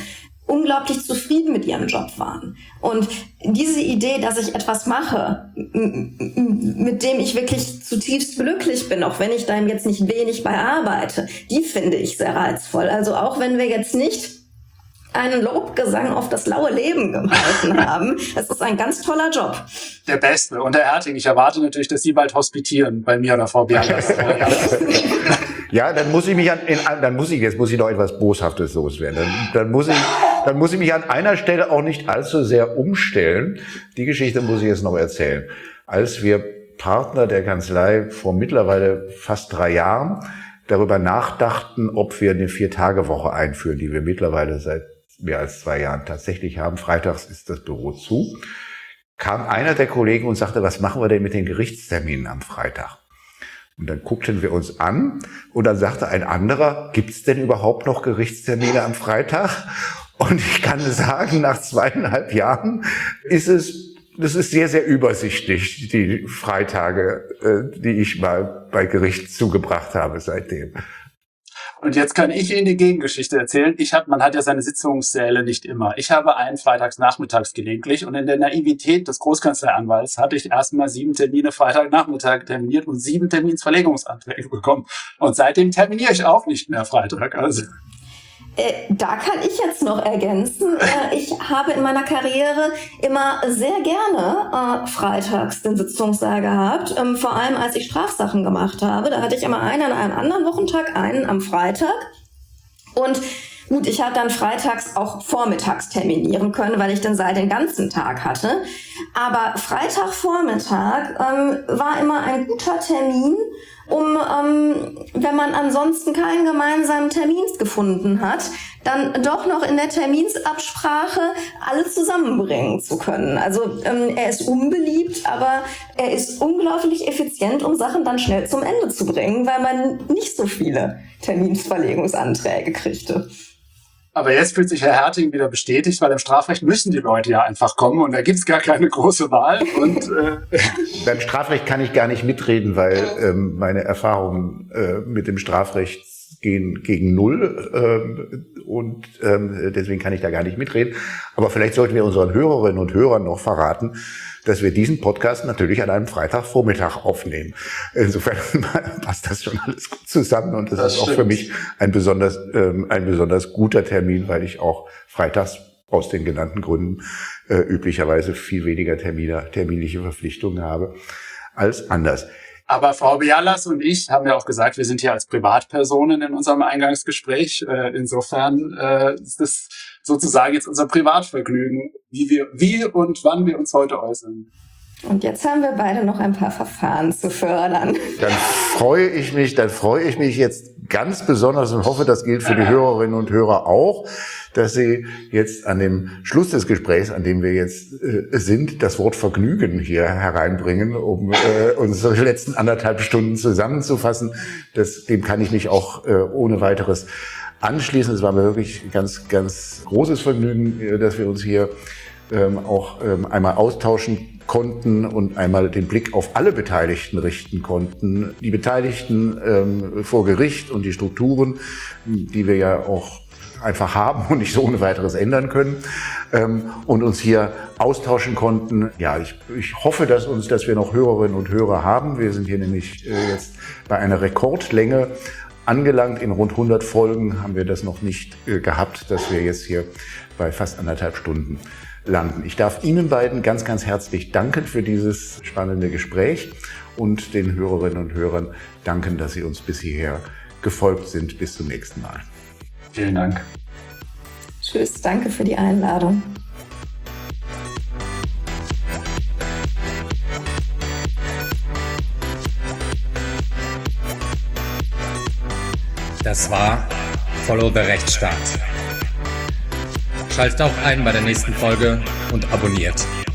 unglaublich zufrieden mit ihrem Job waren. Und diese Idee, dass ich etwas mache, mit dem ich wirklich zutiefst glücklich bin, auch wenn ich da jetzt nicht wenig bei arbeite, die finde ich sehr reizvoll. Also auch wenn wir jetzt nicht einen Lobgesang auf das laue Leben gehalten haben. Es ist ein ganz toller Job. Der Beste. Und Herr Herting, ich erwarte natürlich, dass Sie bald hospitieren bei mir oder Frau Bialas. Ja, dann muss ich mich an, in, dann muss ich, jetzt muss ich noch etwas Boshaftes loswerden. Dann, dann muss ich, dann muss ich mich an einer Stelle auch nicht allzu sehr umstellen. Die Geschichte muss ich jetzt noch erzählen. Als wir Partner der Kanzlei vor mittlerweile fast drei Jahren darüber nachdachten, ob wir eine Vier-Tage-Woche einführen, die wir mittlerweile seit mehr als zwei Jahren tatsächlich haben. Freitags ist das Büro zu. Kam einer der Kollegen und sagte, was machen wir denn mit den Gerichtsterminen am Freitag? Und dann guckten wir uns an und dann sagte ein anderer, gibt's denn überhaupt noch Gerichtstermine am Freitag? Und ich kann sagen, nach zweieinhalb Jahren ist es, das ist sehr, sehr übersichtlich, die Freitage, die ich mal bei Gericht zugebracht habe seitdem. Und jetzt kann ich Ihnen die Gegengeschichte erzählen. Ich hab, man hat ja seine Sitzungssäle nicht immer. Ich habe einen freitags nachmittags gelegentlich und in der Naivität des Großkanzleianwalts hatte ich erstmal sieben Termine Freitagnachmittag terminiert und sieben Terminsverlegungsanträge bekommen. Und seitdem terminiere ich auch nicht mehr Freitag. Also Äh, da kann ich jetzt noch ergänzen. Äh, ich habe in meiner Karriere immer sehr gerne äh, freitags den Sitzungssaal gehabt. Ähm, vor allem, als ich Strafsachen gemacht habe. Da hatte ich immer einen an einem anderen Wochentag, einen am Freitag. Und gut, ich habe dann freitags auch vormittags terminieren können, weil ich den Saal den ganzen Tag hatte. Aber Freitagvormittag ähm, war immer ein guter Termin, um, ähm, wenn man ansonsten keinen gemeinsamen Termin gefunden hat, dann doch noch in der Terminsabsprache alle zusammenbringen zu können. Also ähm, er ist unbeliebt, aber er ist unglaublich effizient, um Sachen dann schnell zum Ende zu bringen, weil man nicht so viele Terminsverlegungsanträge kriegte. Aber jetzt fühlt sich Herr Herting wieder bestätigt, weil im Strafrecht müssen die Leute ja einfach kommen und da gibt's gar keine große Wahl. Und äh beim Strafrecht kann ich gar nicht mitreden, weil ähm, meine Erfahrungen äh, mit dem Strafrecht gehen gegen null ähm, und ähm, deswegen kann ich da gar nicht mitreden. Aber vielleicht sollten wir unseren Hörerinnen und Hörern noch verraten, dass wir diesen Podcast natürlich an einem Freitagvormittag aufnehmen. Insofern passt das schon alles gut zusammen und das, das ist stimmt. Auch für mich ein besonders ähm, ein besonders guter Termin, weil ich auch freitags aus den genannten Gründen äh, üblicherweise viel weniger Termine, terminliche Verpflichtungen habe als anders. Aber Frau Bialas und ich haben ja auch gesagt, wir sind hier als Privatpersonen in unserem Eingangsgespräch. Äh, insofern äh, ist das sozusagen jetzt unser Privatvergnügen, wie wir, wie und wann wir uns heute äußern. Und jetzt haben wir beide noch ein paar Verfahren zu fördern. Dann freue ich mich, dann freue ich mich jetzt ganz besonders und hoffe, das gilt für die Hörerinnen und Hörer auch, dass Sie jetzt an dem Schluss des Gesprächs, an dem wir jetzt äh, sind, das Wort Vergnügen hier hereinbringen, um äh, unsere letzten anderthalb Stunden zusammenzufassen. Das, dem kann ich mich auch äh, ohne weiteres anschließen. Es war mir wirklich ein ganz, ganz großes Vergnügen, äh, dass wir uns hier ähm, auch ähm, einmal austauschen konnten und einmal den Blick auf alle Beteiligten richten konnten. Die Beteiligten ähm, vor Gericht und die Strukturen, die wir ja auch einfach haben und nicht so ohne weiteres ändern können, ähm, und uns hier austauschen konnten. Ja, ich, ich hoffe, dass uns, dass wir noch Hörerinnen und Hörer haben. Wir sind hier nämlich äh, jetzt bei einer Rekordlänge angelangt. In rund hundert Folgen haben wir das noch nicht äh, gehabt, dass wir jetzt hier bei fast anderthalb Stunden landen. Ich darf Ihnen beiden ganz, ganz herzlich danken für dieses spannende Gespräch und den Hörerinnen und Hörern danken, dass Sie uns bis hierher gefolgt sind. Bis zum nächsten Mal. Vielen Dank. Tschüss, danke für die Einladung. Das war Follow the Rechtsstaat. Schaltet auch ein bei der nächsten Folge und abonniert.